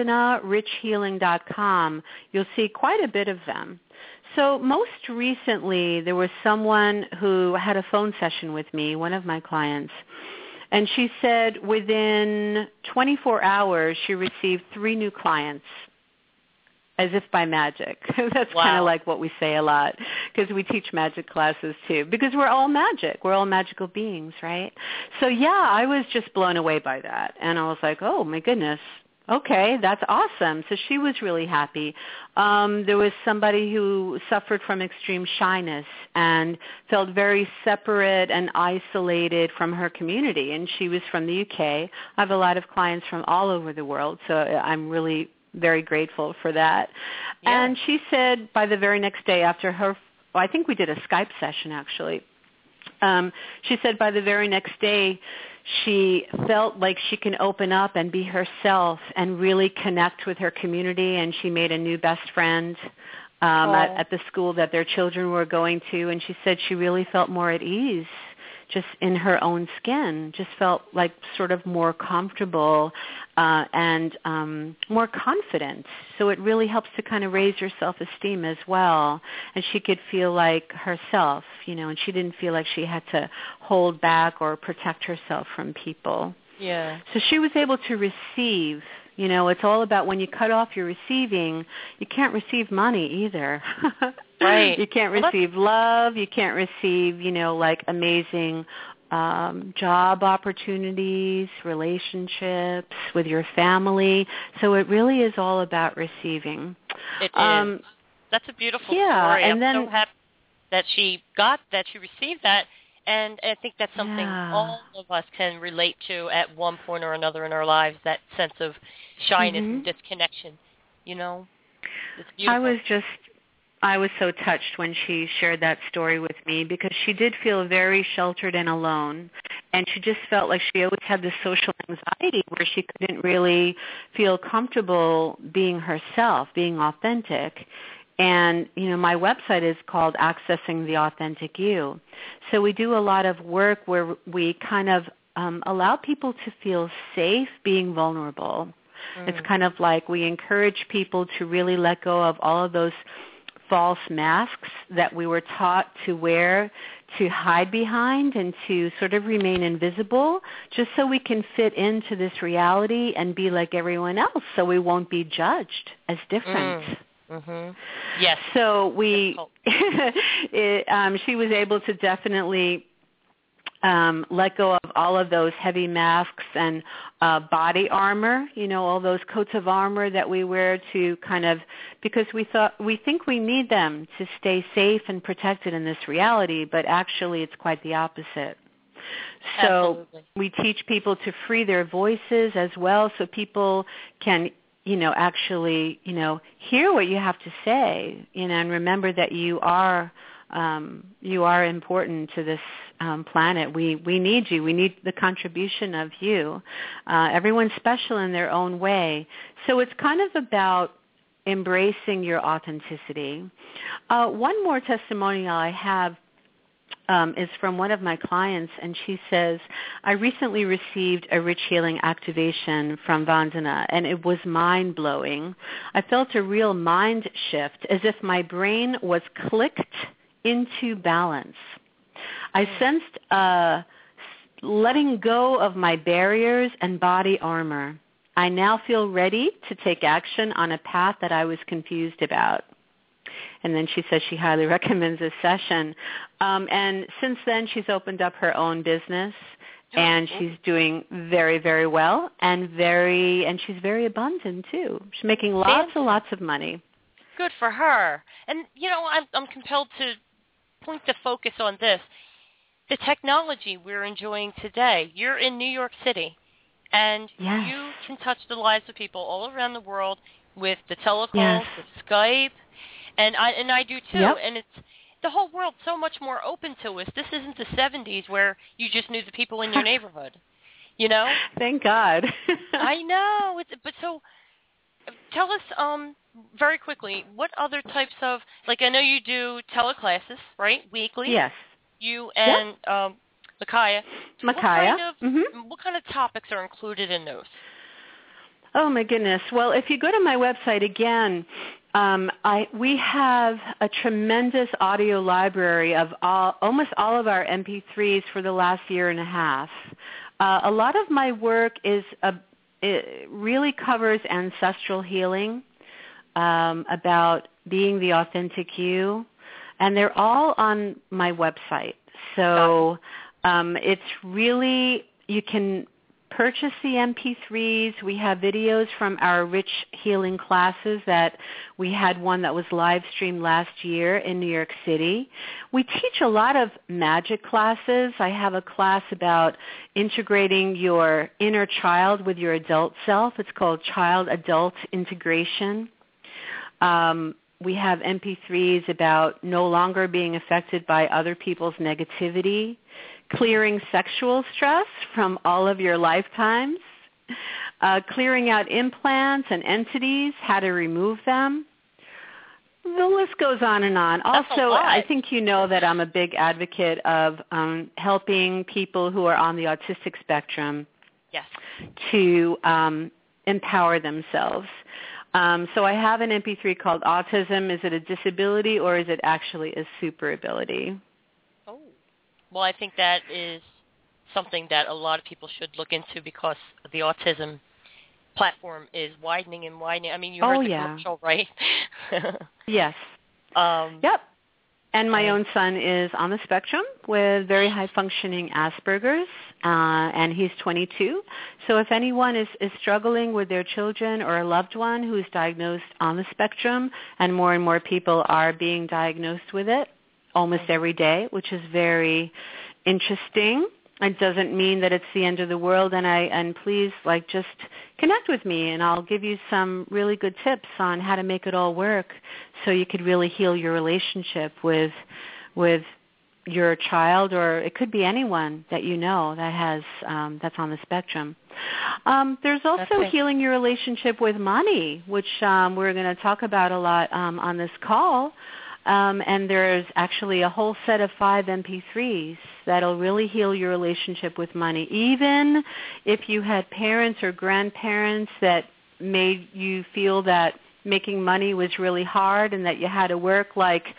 vandanarichhealing.com, you'll see quite a bit of them. So most recently, there was someone who had a phone session with me, one of my clients, and she said within 24 hours, she received 3 new clients, as if by magic. That's kind of like what we say a lot, because we teach magic classes too, because we're all magic. We're all magical beings, right? So, I was just blown away by that, and I was like, oh, my goodness. Okay, that's awesome. So she was really happy. There was somebody who suffered from extreme shyness and felt very separate and isolated from her community, and she was from the UK. I have a lot of clients from all over the world, so I'm really very grateful for that. Yeah. And she said by the very next day after I think we did a Skype session actually. She said by the very next day, she felt like she can open up and be herself and really connect with her community, and she made a new best friend at the school that their children were going to, and she said she really felt more at ease just in her own skin, just felt like sort of more comfortable and more confident. So it really helps to kind of raise your self-esteem as well. And she could feel like herself, and she didn't feel like she had to hold back or protect herself from people. Yeah. So she was able to receive. It's all about when you cut off your receiving, you can't receive money either. Right. You can't receive love. You can't receive, like amazing job opportunities, relationships with your family. So it really is all about receiving. It is. That's a beautiful story. And I'm so happy that she received that. And I think that's something all of us can relate to at one point or another in our lives, that sense of shyness and disconnection, It's beautiful. I was so touched when she shared that story with me, because she did feel very sheltered and alone. And she just felt like she always had this social anxiety where she couldn't really feel comfortable being herself, being authentic. And, my website is called Accessing the Authentic You. So we do a lot of work where we kind of allow people to feel safe being vulnerable. It's kind of like we encourage people to really let go of all of those false masks that we were taught to wear, to hide behind and to sort of remain invisible, just so we can fit into this reality and be like everyone else, so we won't be judged as different. Mm-hmm. Yes. So she was able to definitely let go of all of those heavy masks and body armor, all those coats of armor that we wear to kind of, because we think we need them to stay safe and protected in this reality, but actually it's quite the opposite. So we teach people to free their voices as well, so people can actually, hear what you have to say, and remember that you are You are important to this planet. We need you. We need the contribution of you. Everyone's special in their own way. So it's kind of about embracing your authenticity. One more testimonial I have is from one of my clients, and she says, I recently received a Rich Healing activation from Vandana, and it was mind-blowing. I felt a real mind shift, as if my brain was clicked into balance. I sensed letting go of my barriers and body armor. I now feel ready to take action on a path that I was confused about. And then she says she highly recommends this session. And since then, she's opened up her own business, and she's doing very, very well, and she's very abundant too. She's making lots and lots of money. Good for her. And I'm compelled to point the focus on this: the technology we're enjoying today. You're in New York City, and you can touch the lives of people all around the world with the telecalls, with Skype. And I do too, and it's the whole world's so much more open to us. This isn't the 70s where you just knew the people in your neighborhood, Thank God. I know. But so, tell us very quickly, what other types of, I know you do teleclasses, right, weekly? Yes. You and Makaya. Makaya. What kind of topics are included in those? Oh my goodness. Well, if you go to my website again, we have a tremendous audio library of almost all of our MP3s for the last year and a half. A lot of my work it really covers ancestral healing, about being the authentic you, and they're all on my website. So it's really, you can purchase the MP3s. We have videos from our Rich Healing classes that we had one that was live streamed last year in New York City. We teach a lot of magic classes. I have a class about integrating your inner child with your adult self. It's called Child-Adult Integration. We have MP3s about no longer being affected by other people's negativity, clearing sexual stress from all of your lifetimes, clearing out implants and entities, how to remove them. The list goes on and on. Also, I think you know that I'm a big advocate of helping people who are on the autistic spectrum to empower themselves. So I have an MP3 called Autism. Is it a disability or is it actually a super ability? Oh, well, I think that is something that a lot of people should look into because the autism platform is widening and widening. I mean, you heard the commercial, right? Yes. Yep. And my own son is on the spectrum with very high-functioning Asperger's, and he's 22. So if anyone is struggling with their children or a loved one who is diagnosed on the spectrum, and more people are being diagnosed with it almost every day, which is very interesting. It doesn't mean that it's the end of the world, and please, just connect with me, and I'll give you some really good tips on how to make it all work so you could really heal your relationship with your child, or it could be anyone that you know that has that's on the spectrum. There's also healing your relationship with money, which we're going to talk about a lot on this call. And there's actually a whole set of 5 MP3s that'll really heal your relationship with money. Even if you had parents or grandparents that made you feel that making money was really hard and that you had to work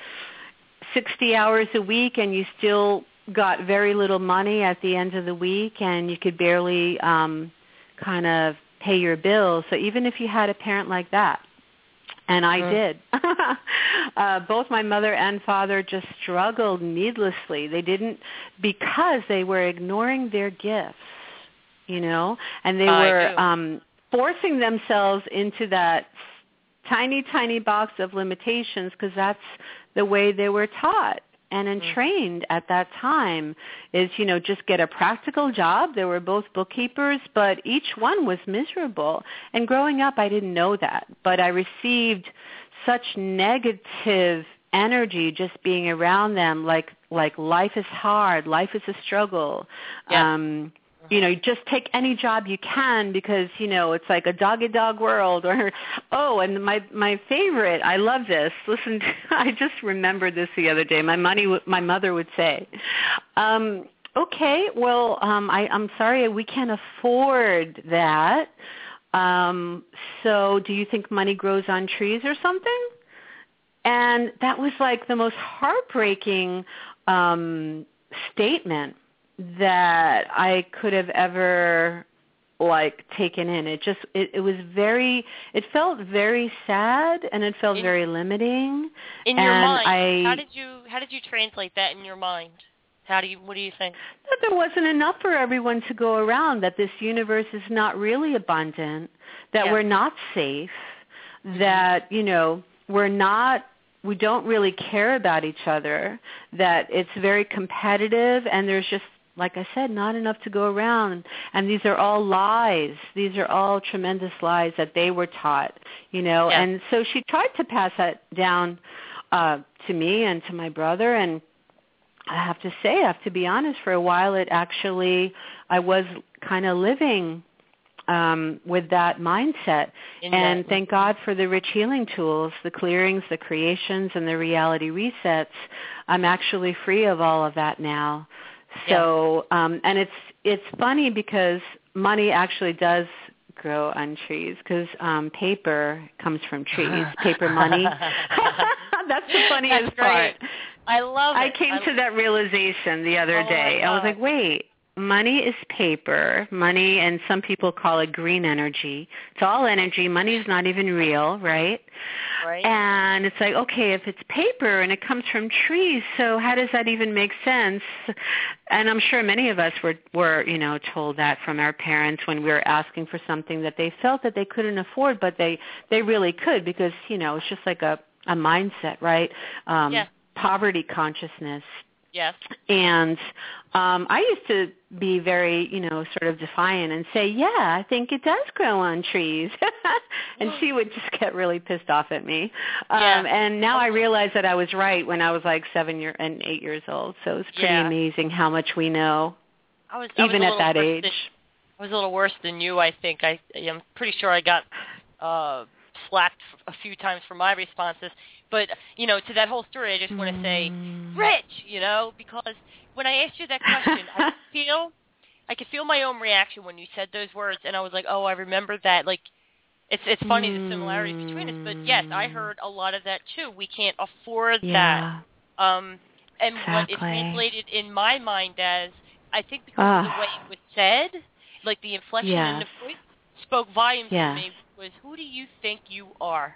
60 hours a week and you still got very little money at the end of the week and you could barely kind of pay your bills. So even if you had a parent like that, and I did. Both my mother and father just struggled needlessly. They didn't, because they were ignoring their gifts, and they were forcing themselves into that tiny, tiny box of limitations because that's the way they were taught and trained at that time is, just get a practical job. They were both bookkeepers, but each one was miserable. And growing up, I didn't know that. But I received such negative energy just being around them, like life is hard, life is a struggle. Yeah. Just take any job you can because, it's like a dog-eat-dog world. Or, and my favorite, I love this. Listen, I just remembered this the other day. My mother would say, okay, well, I'm sorry, we can't afford that. So do you think money grows on trees or something? And that was like the most heartbreaking statement that I could have ever taken in. It felt very sad, and it felt very limiting. In your mind, how did you translate that in your mind? What do you think? That there wasn't enough for everyone to go around, that this universe is not really abundant, that we're not safe, that, we don't really care about each other, that it's very competitive, and there's just, like I said, not enough to go around. And these are all lies. These are all tremendous lies that they were taught, And so she tried to pass that down to me and to my brother. And I have to be honest, for a while I was kind of living with that mindset. And thank God for the rich healing tools, the clearings, the creations, and the reality resets. I'm actually free of all of that now. So, and it's funny because money actually does grow on trees because paper comes from trees, paper money. That's the funniest part. I love it. I came to that realization the other day. I was like, wait. Money is paper. Money, and some people call it green energy. It's all energy. Money is not even real, right? Right. And it's like, okay, if it's paper and it comes from trees, so how does that even make sense? And I'm sure many of us were told that from our parents when we were asking for something that they felt that they couldn't afford, but they really could because, it's just like a mindset, right? Poverty consciousness. Yes. And I used to be very, sort of defiant and say, yeah, I think it does grow on trees. And she would just get really pissed off at me. And now I realize that I was right when I was like 7 and 8 years old. So it's pretty amazing how much we know, even at that age. I was a little worse than you, I think. I'm pretty sure I got slapped a few times for my responses. But, to that whole story, I just want to say, Rich, because when I asked you that question, I could feel my own reaction when you said those words, and I was like, oh, I remember that. Like, it's funny the similarities between us, but yes, I heard a lot of that too. We can't afford that. And what it translated in my mind as, I think because of the way it was said, like the inflection in the voice spoke volumes to me, was, who do you think you are?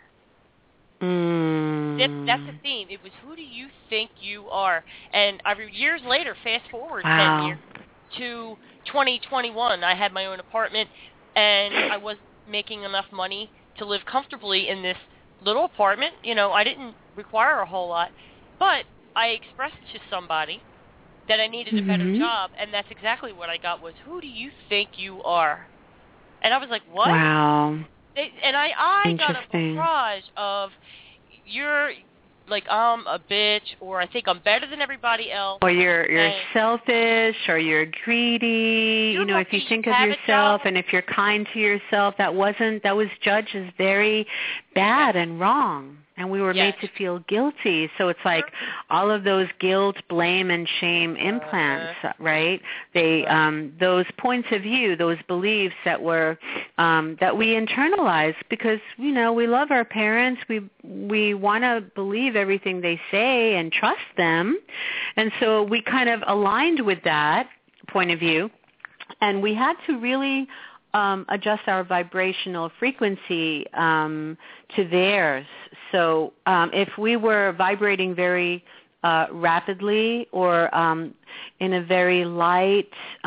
That's the theme. It was, who do you think you are? And years later, fast forward 10 years to 2021, I had my own apartment, and I was making enough money to live comfortably in this little apartment. I didn't require a whole lot, but I expressed to somebody that I needed a better job, and that's exactly what I got was, who do you think you are? And I was like, what? Wow. And I got a barrage of, you're like, I'm a bitch, or I think I'm better than everybody else. Or you're selfish, or you're greedy. If you think of yourself and if you're kind to yourself, that was judged as very bad and wrong. And we were made to feel guilty. So it's like all of those guilt, blame, and shame implants, right? They, those points of view, those beliefs that were that we internalize because we love our parents. We want to believe everything they say and trust them, and so we kind of aligned with that point of view, and we had to really adjust our vibrational frequency to theirs. So if we were vibrating very rapidly or in a very light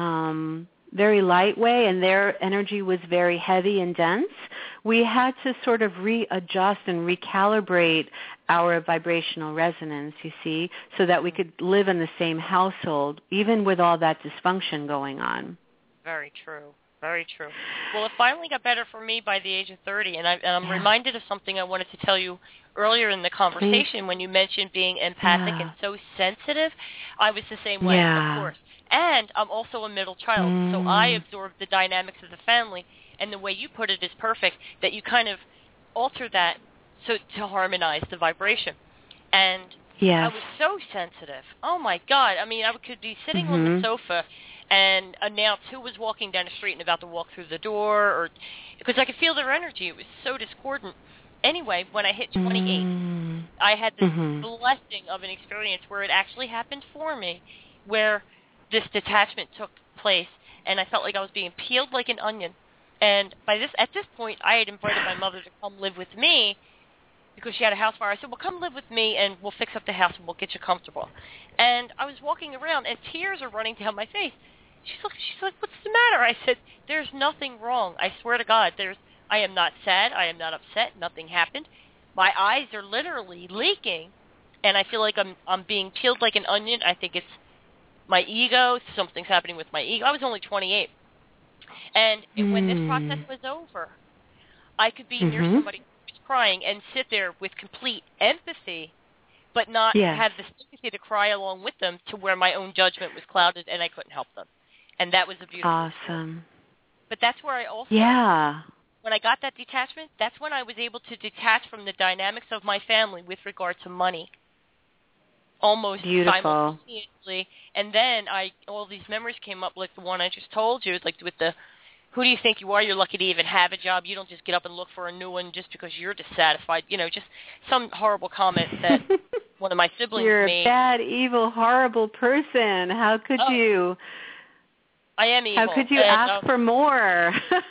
way, and their energy was very heavy and dense, we had to sort of readjust and recalibrate our vibrational resonance, you see, so that we could live in the same household, even with all that dysfunction going on. Very true. very true. Well, it finally got better for me by the age of 30, and I'm reminded of something I wanted to tell you earlier in the conversation when you mentioned being empathic and so sensitive. I was the same way, of course. And I'm also a middle child, so I absorb the dynamics of the family, and the way you put it is perfect, that you kind of alter that so to harmonize the vibration. And I was so sensitive. Oh, my God. I mean, I could be sitting on the sofa and announce who was walking down the street and about to walk through the door, or because I could feel their energy. It was so discordant. Anyway, when I hit 28, I had this blessing of an experience where it actually happened for me, where this detachment took place, and I felt like I was being peeled like an onion. And at this point, I had invited my mother to come live with me because she had a house fire. I said, well, come live with me, and we'll fix up the house, and we'll get you comfortable. And I was walking around, and tears are running down my face. She's like, what's the matter? I said, there's nothing wrong. I swear to God, I am not sad. I am not upset. Nothing happened. My eyes are literally leaking, and I feel like I'm being peeled like an onion. I think it's my ego. Something's happening with my ego. I was only 28. And when this process was over, I could be near somebody who was crying and sit there with complete empathy, but not have the sympathy to cry along with them, to where my own judgment was clouded and I couldn't help them. And that was a beautiful story. But that's where I also, when I got that detachment, that's when I was able to detach from the dynamics of my family with regard to money. Almost simultaneously. And then all these memories came up, like the one I just told you, like with the, who do you think you are? You're lucky to even have a job. You don't just get up and look for a new one just because you're dissatisfied. You know, just some horrible comment that one of my siblings made. You're a bad, evil, horrible person. How could you? I am evil. How could you ask for more?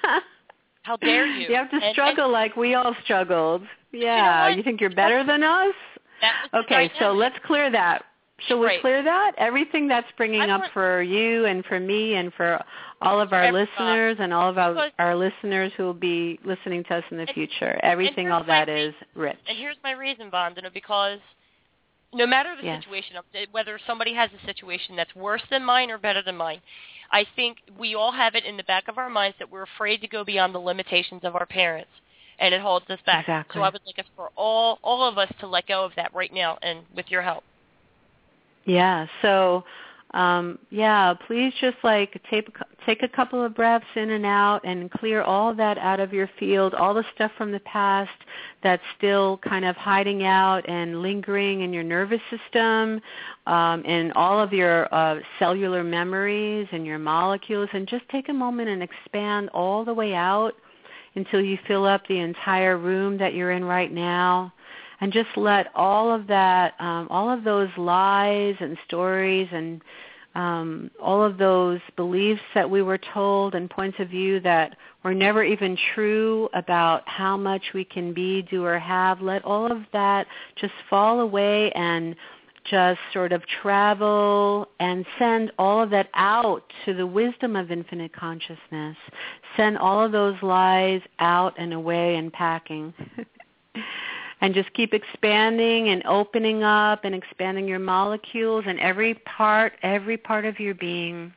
How dare you? You have to struggle like we all struggled. Yeah. You think you're better than us? Okay, so let's clear that. Shall we clear that? Everything that's bringing up for you and for me and for all of our listeners and all of our listeners who will be listening to us in the future, everything, all that is rich. And here's my reason, Vandana, because no matter the situation, whether somebody has a situation that's worse than mine or better than mine, I think we all have it in the back of our minds that we're afraid to go beyond the limitations of our parents, and it holds us back. Exactly. So I would like us for all of us to let go of that right now, and with your help. Yeah. So, please just take a couple of breaths in and out and clear all of that out of your field, all the stuff from the past that's still kind of hiding out and lingering in your nervous system, and all of your cellular memories and your molecules, and just take a moment and expand all the way out until you fill up the entire room that you're in right now. And just let all of that, all of those lies and stories and all of those beliefs that we were told and points of view that were never even true about how much we can be, do, or have, let all of that just fall away and just sort of travel and send all of that out to the wisdom of infinite consciousness. Send all of those lies out and away and packing. And just keep expanding and opening up and expanding your molecules and every part of your being.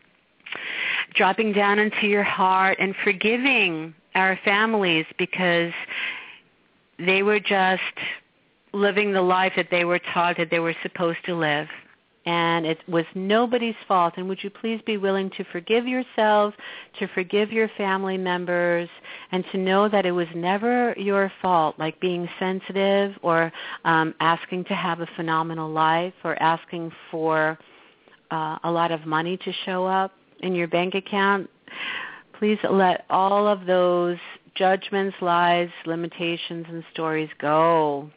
Dropping down into your heart and forgiving our families because they were just living the life that they were taught that they were supposed to live. And it was nobody's fault. And would you please be willing to forgive yourselves, to forgive your family members, and to know that it was never your fault, like being sensitive or asking to have a phenomenal life or asking for a lot of money to show up in your bank account. Please let all of those judgments, lies, limitations, and stories go.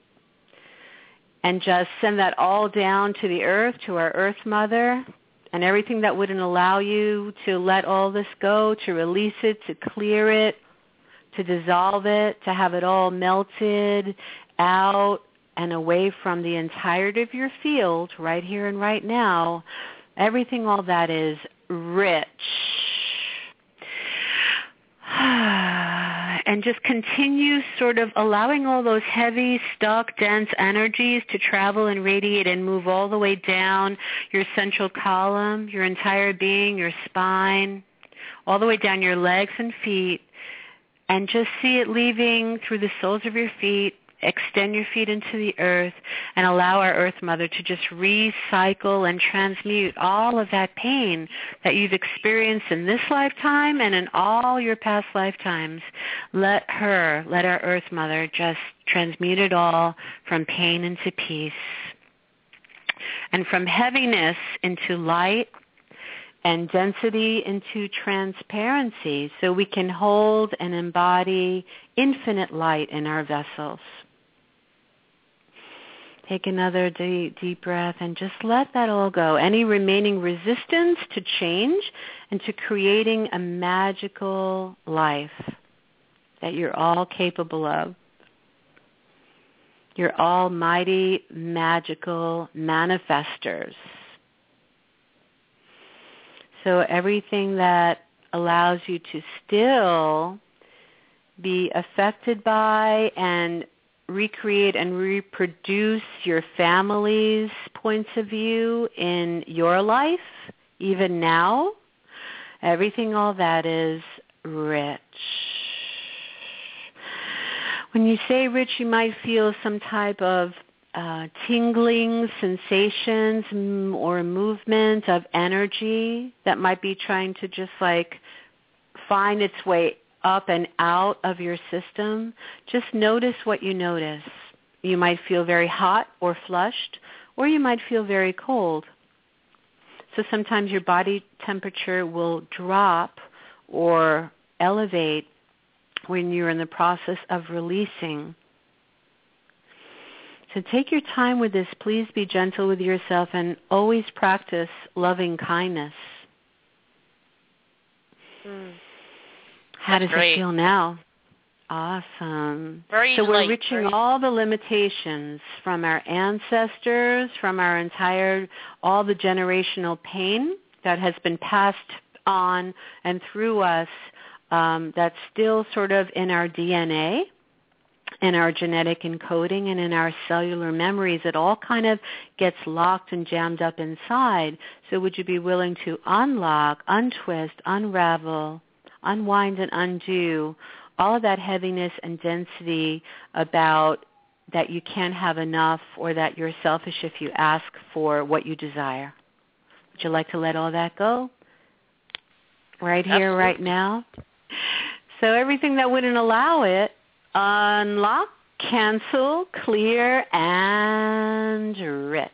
And just send that all down to the earth, to our Earth Mother, and everything that wouldn't allow you to let all this go, to release it, to clear it, to dissolve it, to have it all melted out and away from the entirety of your field, right here and right now. Everything, all that is rich. And just continue sort of allowing all those heavy, stuck, dense energies to travel and radiate and move all the way down your central column, your entire being, your spine, all the way down your legs and feet, and just see it leaving through the soles of your feet. Extend your feet into the earth and allow our Earth Mother to just recycle and transmute all of that pain that you've experienced in this lifetime and in all your past lifetimes. Let our Earth Mother just transmute it all from pain into peace and from heaviness into light and density into transparency, so we can hold and embody infinite light in our vessels. Take another deep breath and just let that all go. Any remaining resistance to change and to creating a magical life that you're all capable of. You're almighty, magical manifestors. So everything that allows you to still be affected by and recreate and reproduce your family's points of view in your life, even now, everything, all that is rich. When you say rich, you might feel some type of tingling sensations or movement of energy that might be trying to just like find its way up and out of your system. Just notice what you notice. You might feel very hot or flushed, or you might feel very cold. So sometimes your body temperature will drop or elevate when you're in the process of releasing. So take your time with this. Please be gentle with yourself and always practice loving kindness. How does it feel now? Awesome. So we're reaching all the limitations from our ancestors, from our all the generational pain that has been passed on and through us, that's still sort of in our DNA, in our genetic encoding, and in our cellular memories. It all kind of gets locked and jammed up inside. So would you be willing to unlock, untwist, unravel, unwind and undo all of that heaviness and density about that you can't have enough or that you're selfish if you ask for what you desire? Would you like to let all that go? Right here, Absolutely. right now? So everything that wouldn't allow it, unlock, cancel, clear, and rich.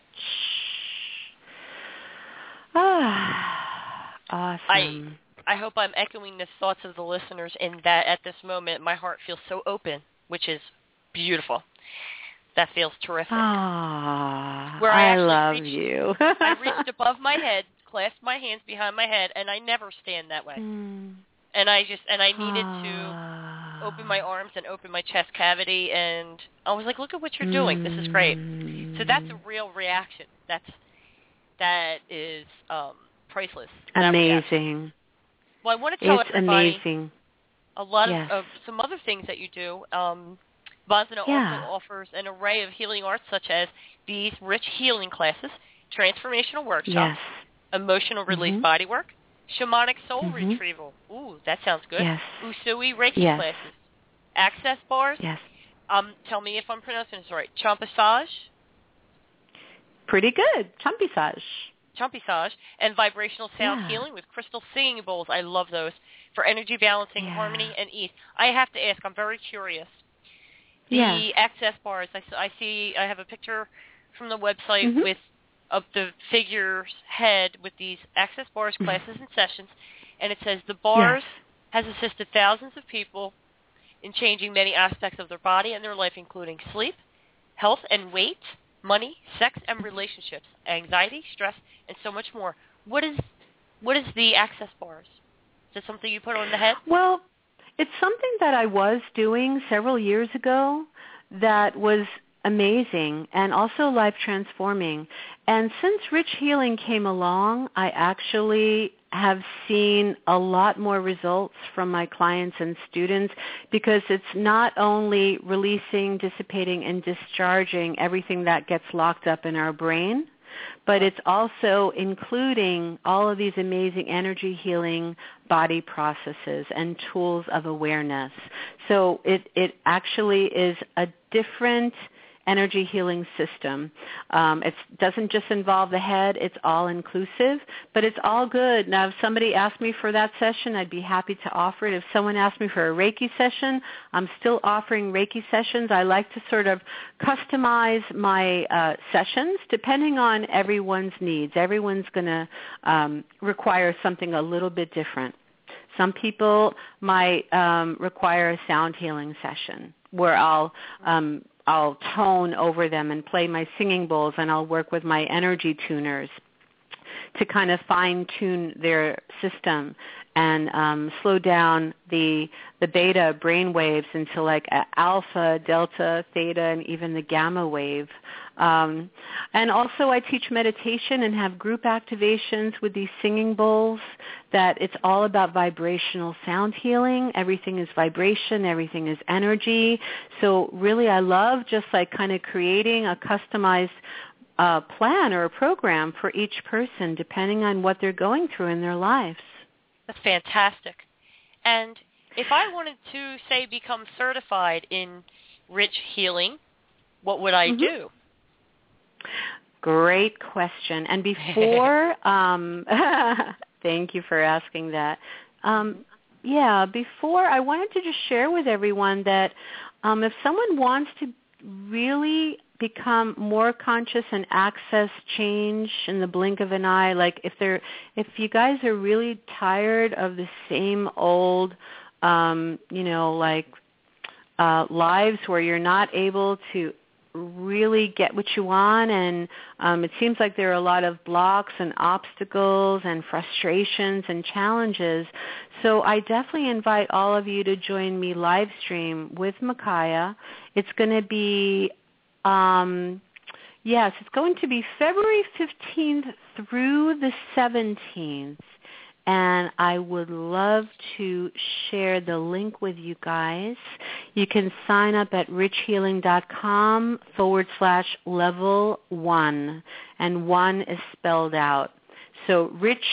Awesome. I hope I'm echoing the thoughts of the listeners in that at this moment my heart feels so open, which is beautiful. That feels terrific. Where I love you. I reached above my head, clasped my hands behind my head, and I never stand that way. And I needed to open my arms and open my chest cavity, and I was like, look at what you're doing. This is great. So that's a real reaction. That is priceless. Amazing. Well, I want to tell everybody amazing. A lot of some other things that you do. Vandana also offers an array of healing arts, such as these rich healing classes, transformational workshops, emotional release bodywork, shamanic soul retrieval. Ooh, that sounds good. Usui Reiki classes, access bars. Tell me if I'm pronouncing this right. Champissage. Pretty good. Champissage, and vibrational sound healing with crystal singing bowls. I love those for energy balancing, harmony, and ease. I have to ask, I'm very curious. The access bars, I see, I have a picture from the website with of the figure's head with these access bars, classes, and sessions, and it says the bars has assisted thousands of people in changing many aspects of their body and their life, including sleep, health and weight, money, sex and relationships, anxiety, stress, and so much more. What is the access bars? Is it something you put on the head? Well, it's something that I was doing several years ago that was amazing and also life transforming. And since Rich Healing came along, I actually have seen a lot more results from my clients and students, because it's not only releasing, dissipating, and discharging everything that gets locked up in our brain but it's also including all of these amazing energy healing body processes and tools of awareness. So it actually is a different energy healing system. It doesn't just involve the head, it's all inclusive, but it's all good. Now, if somebody asked me for that session, I'd be happy to offer it. If someone asked me for a Reiki session, I'm still offering Reiki sessions. I like to sort of customize my sessions depending on everyone's needs. Everyone's going to require something a little bit different. Some people might require a sound healing session where I'll tone over them and play my singing bowls, and I'll work with my energy tuners to kind of fine-tune their system and slow down the beta brain waves into like alpha, delta, theta, and even the gamma wave. And also I teach meditation and have group activations with these singing bowls that it's all about vibrational sound healing. Everything is vibration. Everything is energy. So really I love just like kind of creating a customized plan or a program for each person depending on what they're going through in their lives. That's fantastic. And if I wanted to, say, become certified in Rich Healing, what would I do? Great question. And before, thank you for asking that. Before, I wanted to just share with everyone that if someone wants to really become more conscious and access change in the blink of an eye, like if you guys are really tired of the same old, lives where you're not able to really get what you want, and it seems like there are a lot of blocks and obstacles and frustrations and challenges. So I definitely invite all of you to join me live stream with Micaiah. It's going to be it's going to be February 15th through the 17th, and I would love to share the link with you guys. You can sign up at richhealing.com/level1, and 1 is spelled out. So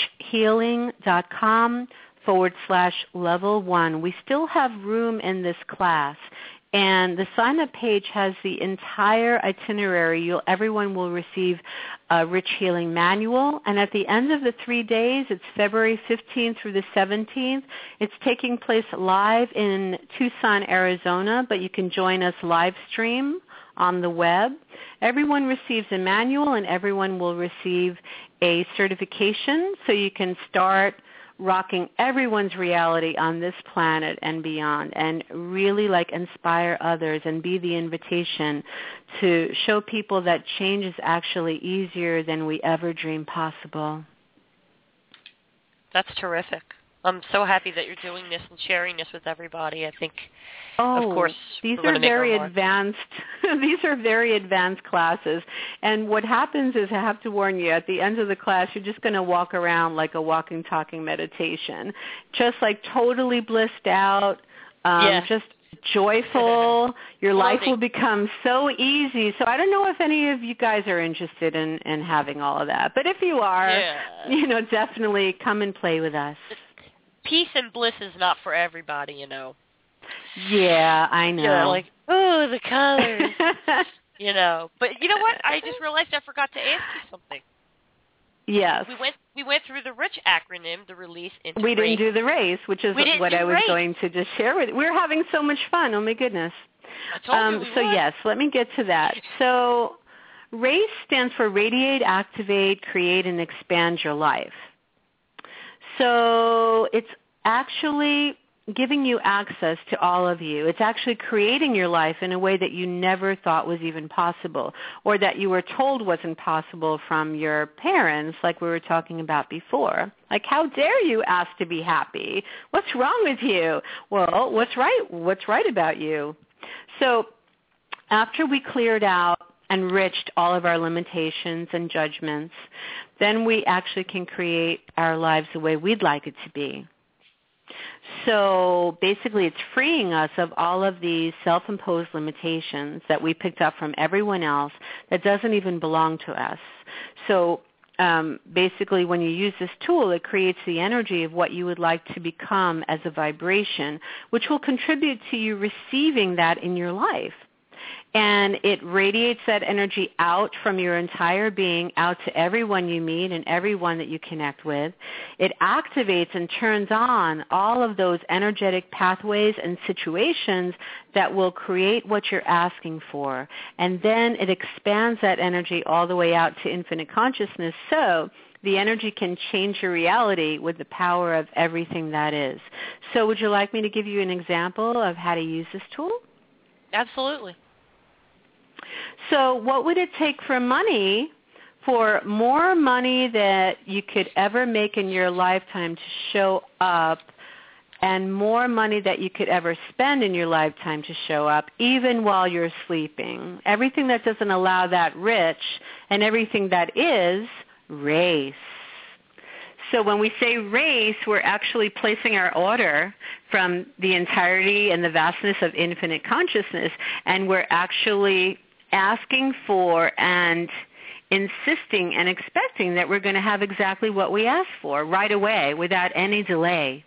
richhealing.com/level1. We still have room in this class. And the sign-up page has the entire itinerary. Everyone will receive a Rich Healing manual. And at the end of the 3 days, it's February 15th through the 17th. It's taking place live in Tucson, Arizona, but you can join us live stream on the web. Everyone receives a manual, and everyone will receive a certification, so you can start rocking everyone's reality on this planet and beyond, and really inspire others and be the invitation to show people that change is actually easier than we ever dreamed possible. That's terrific. I'm so happy that you're doing this and sharing this with everybody. I think, of course, these are very advanced. These are very advanced classes. And what happens is, I have to warn you, at the end of the class, you're just going to walk around like a walking, talking meditation, just totally blissed out, just joyful. Your life will become so easy. So I don't know if any of you guys are interested in having all of that. But if you are, definitely come and play with us. Peace and bliss is not for everybody, Yeah, I know. The colors. But you know what? I just realized I forgot to ask you something. Yes. We went through the RICH acronym, the release into We didn't do the race, which is what I was going to just share with you. We're having so much fun. Oh, my goodness. I told you we would. Yes, let me get to that. So RACE stands for Radiate, Activate, Create, and Expand Your Life. So it's actually giving you access to all of you. It's actually creating your life in a way that you never thought was even possible, or that you were told wasn't possible from your parents, like we were talking about before. Like, how dare you ask to be happy? What's wrong with you? Well, what's right about you? So after we cleared out and enriched all of our limitations and judgments, then we actually can create our lives the way we'd like it to be. So basically it's freeing us of all of these self-imposed limitations that we picked up from everyone else that doesn't even belong to us. So basically when you use this tool, it creates the energy of what you would like to become as a vibration, which will contribute to you receiving that in your life. And it radiates that energy out from your entire being out to everyone you meet and everyone that you connect with. It activates and turns on all of those energetic pathways and situations that will create what you're asking for. And then it expands that energy all the way out to infinite consciousness, so the energy can change your reality with the power of everything that is. So would you like me to give you an example of how to use this tool? Absolutely. So what would it take for money, for more money that you could ever make in your lifetime to show up, and more money that you could ever spend in your lifetime to show up, even while you're sleeping? Everything that doesn't allow that rich, and everything that is, race. So when we say race, we're actually placing our order from the entirety and the vastness of infinite consciousness, and we're actually asking for and insisting and expecting that we're going to have exactly what we ask for right away without any delay.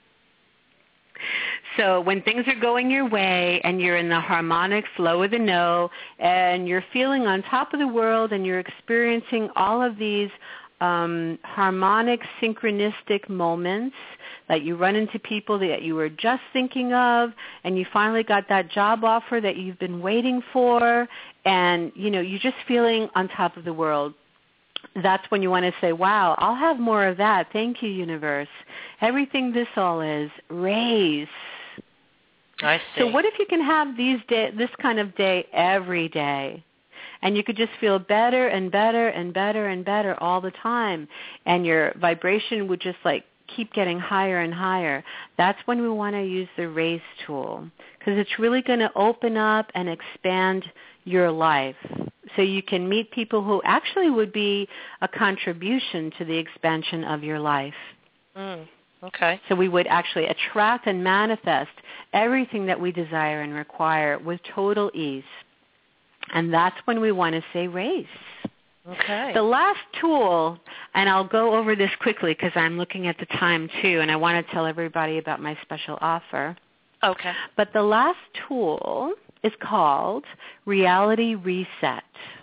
So when things are going your way and you're in the harmonic flow of the know and you're feeling on top of the world and you're experiencing all of these harmonic, synchronistic moments, that you run into people that you were just thinking of, and you finally got that job offer that you've been waiting for, and you're just feeling on top of the world. That's when you want to say, wow, I'll have more of that. Thank you, universe. Everything this all is, raise. I see. So what if you can have this kind of day every day? And you could just feel better and better and better and better all the time. And your vibration would just keep getting higher and higher. That's when we want to use the raise tool, because it's really going to open up and expand your life. So you can meet people who actually would be a contribution to the expansion of your life. Okay. So we would actually attract and manifest everything that we desire and require with total ease. And that's when we want to say raise. Okay. The last tool, and I'll go over this quickly because I'm looking at the time too, and I want to tell everybody about my special offer. Okay. But the last tool is called Reality Reset.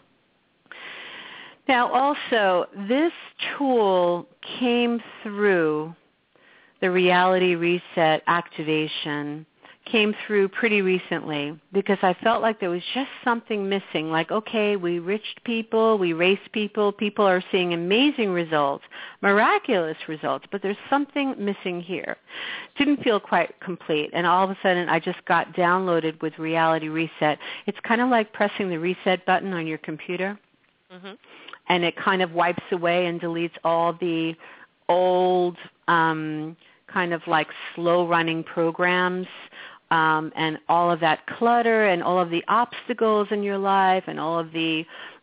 Now also, this tool came through the Reality Reset activation, came through pretty recently because I felt like there was just something missing. Like, okay, we reached people, we raced people, people are seeing amazing results, miraculous results, but there's something missing here. Didn't feel quite complete, and all of a sudden I just got downloaded with Reality Reset. It's kind of like pressing the reset button on your computer, and it kind of wipes away and deletes all the old kind of like slow-running programs, and all of that clutter and all of the obstacles in your life and all of the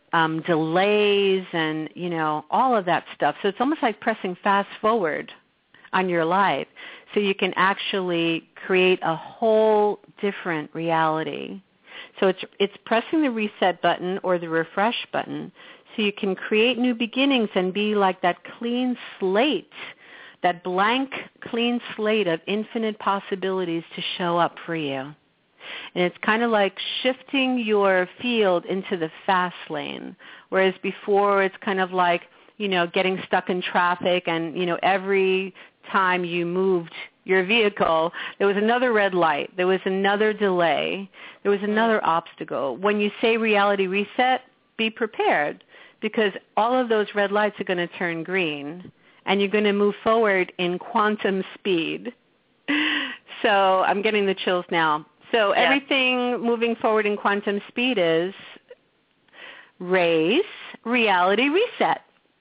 delays and, all of that stuff. So it's almost like pressing fast forward on your life so you can actually create a whole different reality. So it's pressing the reset button or the refresh button so you can create new beginnings and be like that clean slate, that blank, clean slate of infinite possibilities to show up for you. And it's kind of like shifting your field into the fast lane, whereas before it's kind of like, getting stuck in traffic and, every time you moved your vehicle, there was another red light, there was another delay, there was another obstacle. When you say Reality Reset, be prepared because all of those red lights are going to turn green. And you're going to move forward in quantum speed. So I'm getting the chills now. So everything moving forward in quantum speed is raise, Reality Reset.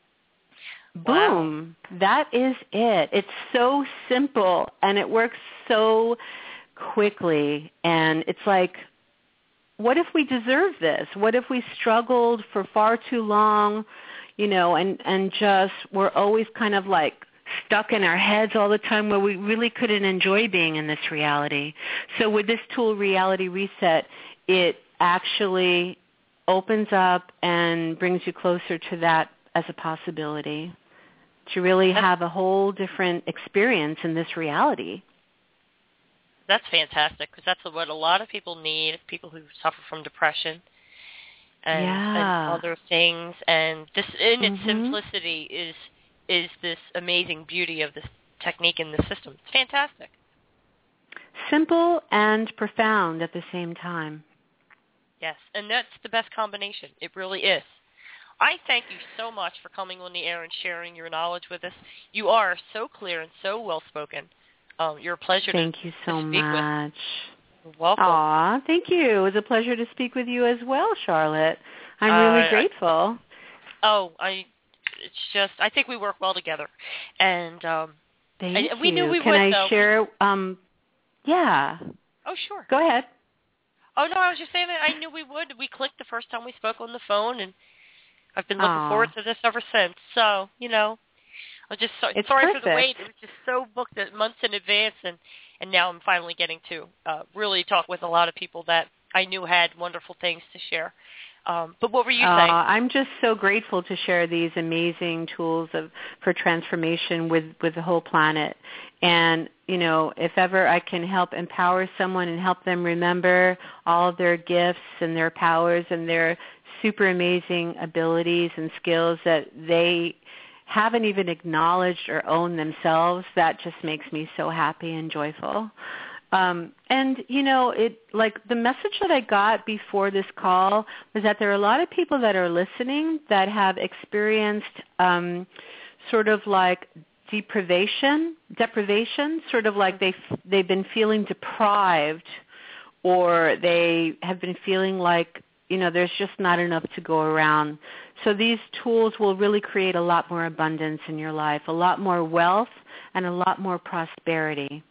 Wow. Boom. That is it. It's so simple, and it works so quickly. And it's like, what if we deserve this? What if we struggled for far too long? And just we're always kind of like stuck in our heads all the time where we really couldn't enjoy being in this reality. So with this tool, Reality Reset, it actually opens up and brings you closer to that as a possibility, to really have a whole different experience in this reality. That's fantastic, because that's what a lot of people need, people who suffer from depression and other things. And this, in its simplicity, is this amazing beauty of this technique in the system. It's fantastic. Simple and profound at the same time. Yes, and that's the best combination. It really is. I thank you so much for coming on the air and sharing your knowledge with us. You are so clear and so well-spoken. You're a pleasure to speak with. Thank you so much. You're welcome. Aw, thank you. It was a pleasure to speak with you as well, Charlotte. I'm really grateful. I think we work well together. And thank you. We knew we Can would, I though. share? Yeah. Oh, sure. Go ahead. Oh, no, I was just saying that I knew we would. We clicked the first time we spoke on the phone, and I've been looking forward to this ever since. So, I'm just sorry for the wait. It was just so booked months in advance, and now I'm finally getting to really talk with a lot of people that I knew had wonderful things to share. But what were you saying? I'm just so grateful to share these amazing tools for transformation with the whole planet. And, if ever I can help empower someone and help them remember all of their gifts and their powers and their super amazing abilities and skills that they haven't even acknowledged or owned themselves, that just makes me so happy and joyful. And, the message that I got before this call was that there are a lot of people that are listening that have experienced sort of like deprivation, sort of like they've been feeling deprived, or they have been feeling like, there's just not enough to go around. So these tools will really create a lot more abundance in your life, a lot more wealth, and a lot more prosperity.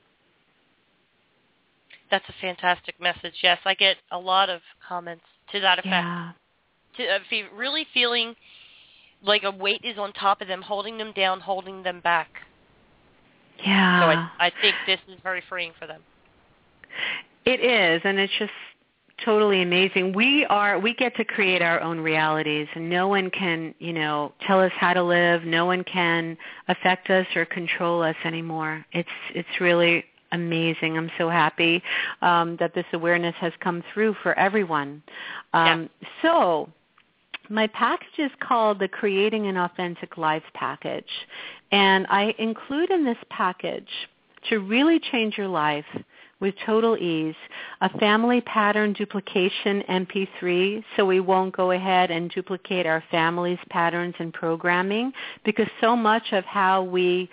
That's a fantastic message. Yes, I get a lot of comments to that effect. Yeah. Really feeling like a weight is on top of them, holding them down, holding them back. Yeah. So I think this is very freeing for them. It is, and it's just totally amazing. We get to create our own realities, and no one can, tell us how to live. No one can affect us or control us anymore. It's really amazing. I'm so happy that this awareness has come through for everyone. So my package is called the Creating an Authentic Life package, and I include in this package, to really change your life with total ease, a family pattern duplication MP3, so we won't go ahead and duplicate our family's patterns and programming, because so much of how we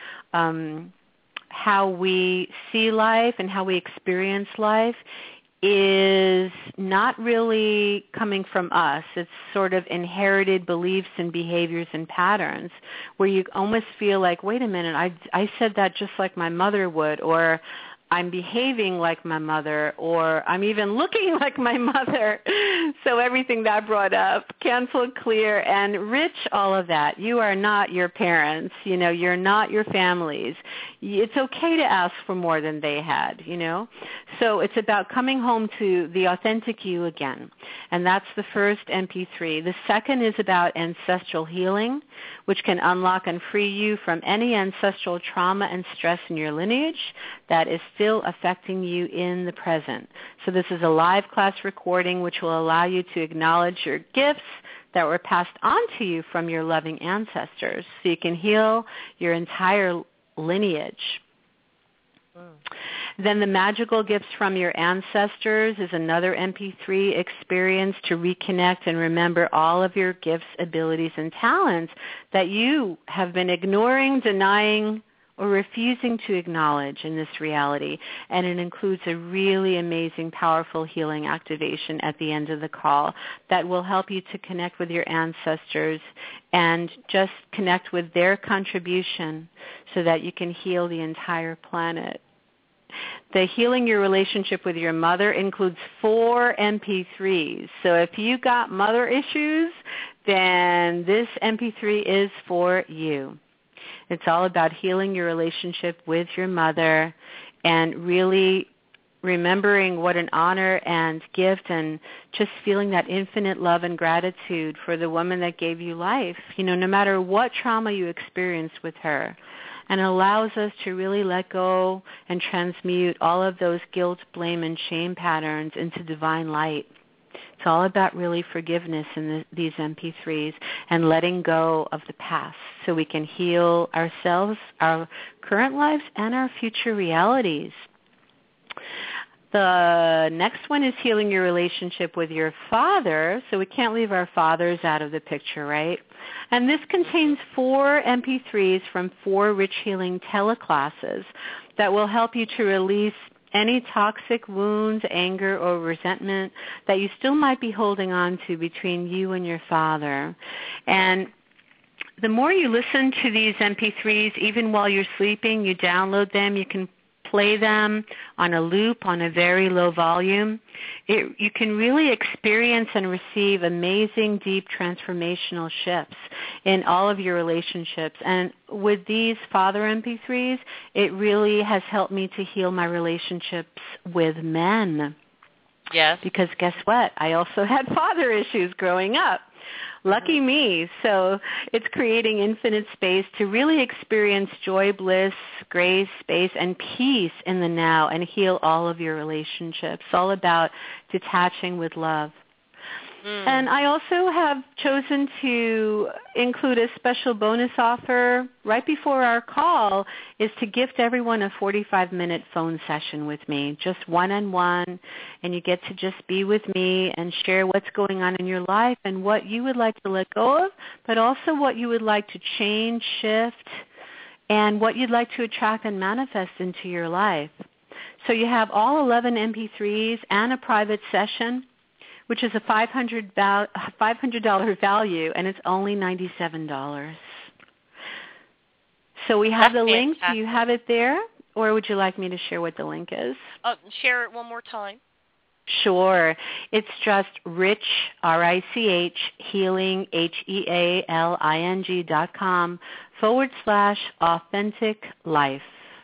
see life and how we experience life is not really coming from us. It's sort of inherited beliefs and behaviors and patterns where you almost feel like, wait a minute, I said that just like my mother would, or I'm behaving like my mother, or I'm even looking like my mother. So everything that brought up, cancel, clear, and rich all of that. You are not your parents. You're not your families. It's okay to ask for more than they had, So it's about coming home to the authentic you again. And that's the first MP3. The second is about ancestral healing, which can unlock and free you from any ancestral trauma and stress in your lineage that is still affecting you in the present. So this is a live class recording which will allow you to acknowledge your gifts that were passed on to you from your loving ancestors, so you can heal your entire lineage. Then the magical gifts from your ancestors is another MP3 experience to reconnect and remember all of your gifts, abilities, and talents that you have been ignoring, denying, or refusing to acknowledge in this reality. And it includes a really amazing, powerful healing activation at the end of the call that will help you to connect with your ancestors and just connect with their contribution so that you can heal the entire planet. The Healing Your Relationship with Your Mother includes 4 MP3s. So if you got mother issues, then this MP3 is for you. It's all about healing your relationship with your mother and really remembering what an honor and gift and just feeling that infinite love and gratitude for the woman that gave you life, no matter what trauma you experienced with her. And it allows us to really let go and transmute all of those guilt, blame, and shame patterns into divine light. It's all about really forgiveness in these MP3s and letting go of the past so we can heal ourselves, our current lives, and our future realities. The next one is healing your relationship with your father. So we can't leave our fathers out of the picture, right? And this contains 4 MP3s from 4 Rich Healing teleclasses that will help you to release any toxic wounds, anger, or resentment that you still might be holding on to between you and your father. And the more you listen to these MP3s, even while you're sleeping, you download them, you can play them on a loop on a very low volume. You can really experience and receive amazing, deep transformational shifts in all of your relationships. And with these father MP3s, it really has helped me to heal my relationships with men. Yes. Because guess what? I also had father issues growing up. Lucky me. So it's creating infinite space to really experience joy, bliss, grace, space, and peace in the now and heal all of your relationships. It's all about detaching with love. And I also have chosen to include a special bonus offer right before our call is to gift everyone a 45-minute phone session with me, just one-on-one, and you get to just be with me and share what's going on in your life and what you would like to let go of, but also what you would like to change, shift, and what you'd like to attract and manifest into your life. So you have all 11 MP3s and a private session, which is a $500 value, and it's only $97. So we have the link. Do you have it there, or would you like me to share what the link is? Share it one more time. Sure. It's just Rich, R-I-C-H, healing, HEALING.com/authentic life.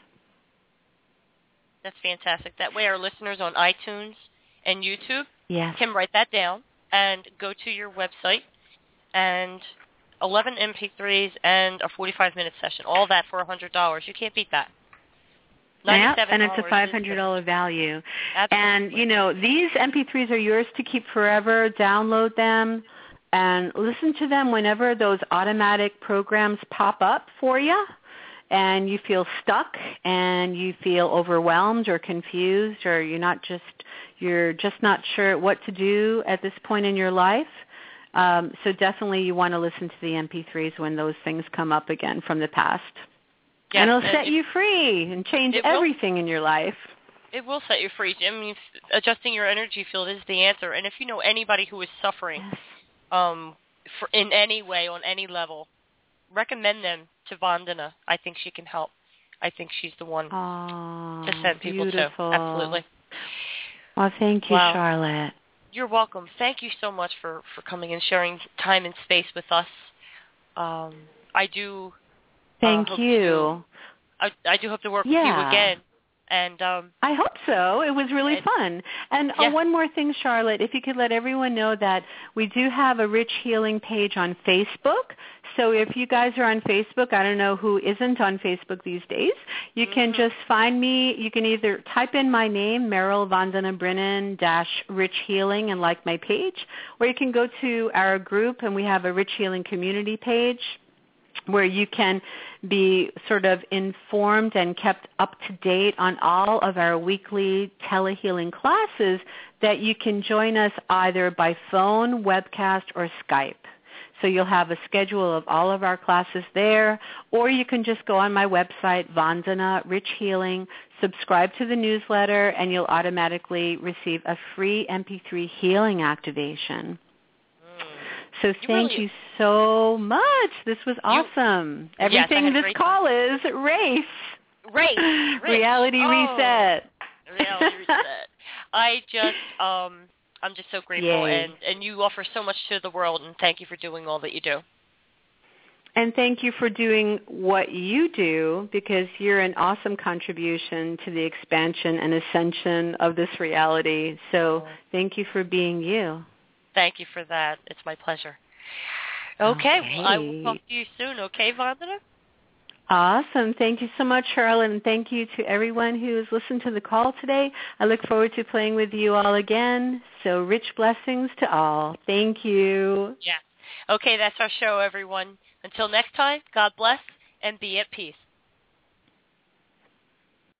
That's fantastic. That way our listeners on iTunes and YouTube Yes. can write that down and go to your website, and 11 MP3s and a 45-minute session, all that for $100. You can't beat that. Yeah, and it's a $500 value. Absolutely. And, these MP3s are yours to keep forever. Download them and listen to them whenever those automatic programs pop up for you and you feel stuck and you feel overwhelmed or confused or you're just not sure what to do at this point in your life. So definitely you want to listen to the MP3s when those things come up again from the past. Yes, and it'll set you free and change everything in your life. It will set you free. I mean, adjusting your energy field is the answer. And if you know anybody who is suffering in any way, on any level, recommend them to Vandana. I think she can help. I think she's the one to send people to. Absolutely. Well, thank you, Charlotte. You're welcome. Thank you so much for coming and sharing time and space with us. I do. Thank you. I do hope to work with you again. And I hope so. It was really fun. And one more thing, Charlotte, if you could let everyone know that we do have a Rich Healing page on Facebook. So if you guys are on Facebook, I don't know who isn't on Facebook these days, you can just find me. You can either type in my name, Meryl Vandana Brennan -Rich Healing, and like my page, or you can go to our group, and we have a Rich Healing community page where you can be sort of informed and kept up to date on all of our weekly telehealing classes that you can join us either by phone, webcast, or Skype. So you'll have a schedule of all of our classes there, or you can just go on my website, Vandana Rich Healing, subscribe to the newsletter, and you'll automatically receive a free MP3 healing activation. So thank you so much. This was awesome. Everything this call is race. Reality reset. Reality reset. I'm just so grateful, and you offer so much to the world, and thank you for doing all that you do. And thank you for doing what you do, because you're an awesome contribution to the expansion and ascension of this reality. So thank you for being you. Thank you for that. It's my pleasure. Okay. Well, I will talk to you soon. Okay, Vandana? Awesome. Thank you so much, Charlotte, and thank you to everyone who has listened to the call today. I look forward to playing with you all again. So rich blessings to all. Thank you. Yeah. Okay, that's our show, everyone. Until next time, God bless and be at peace.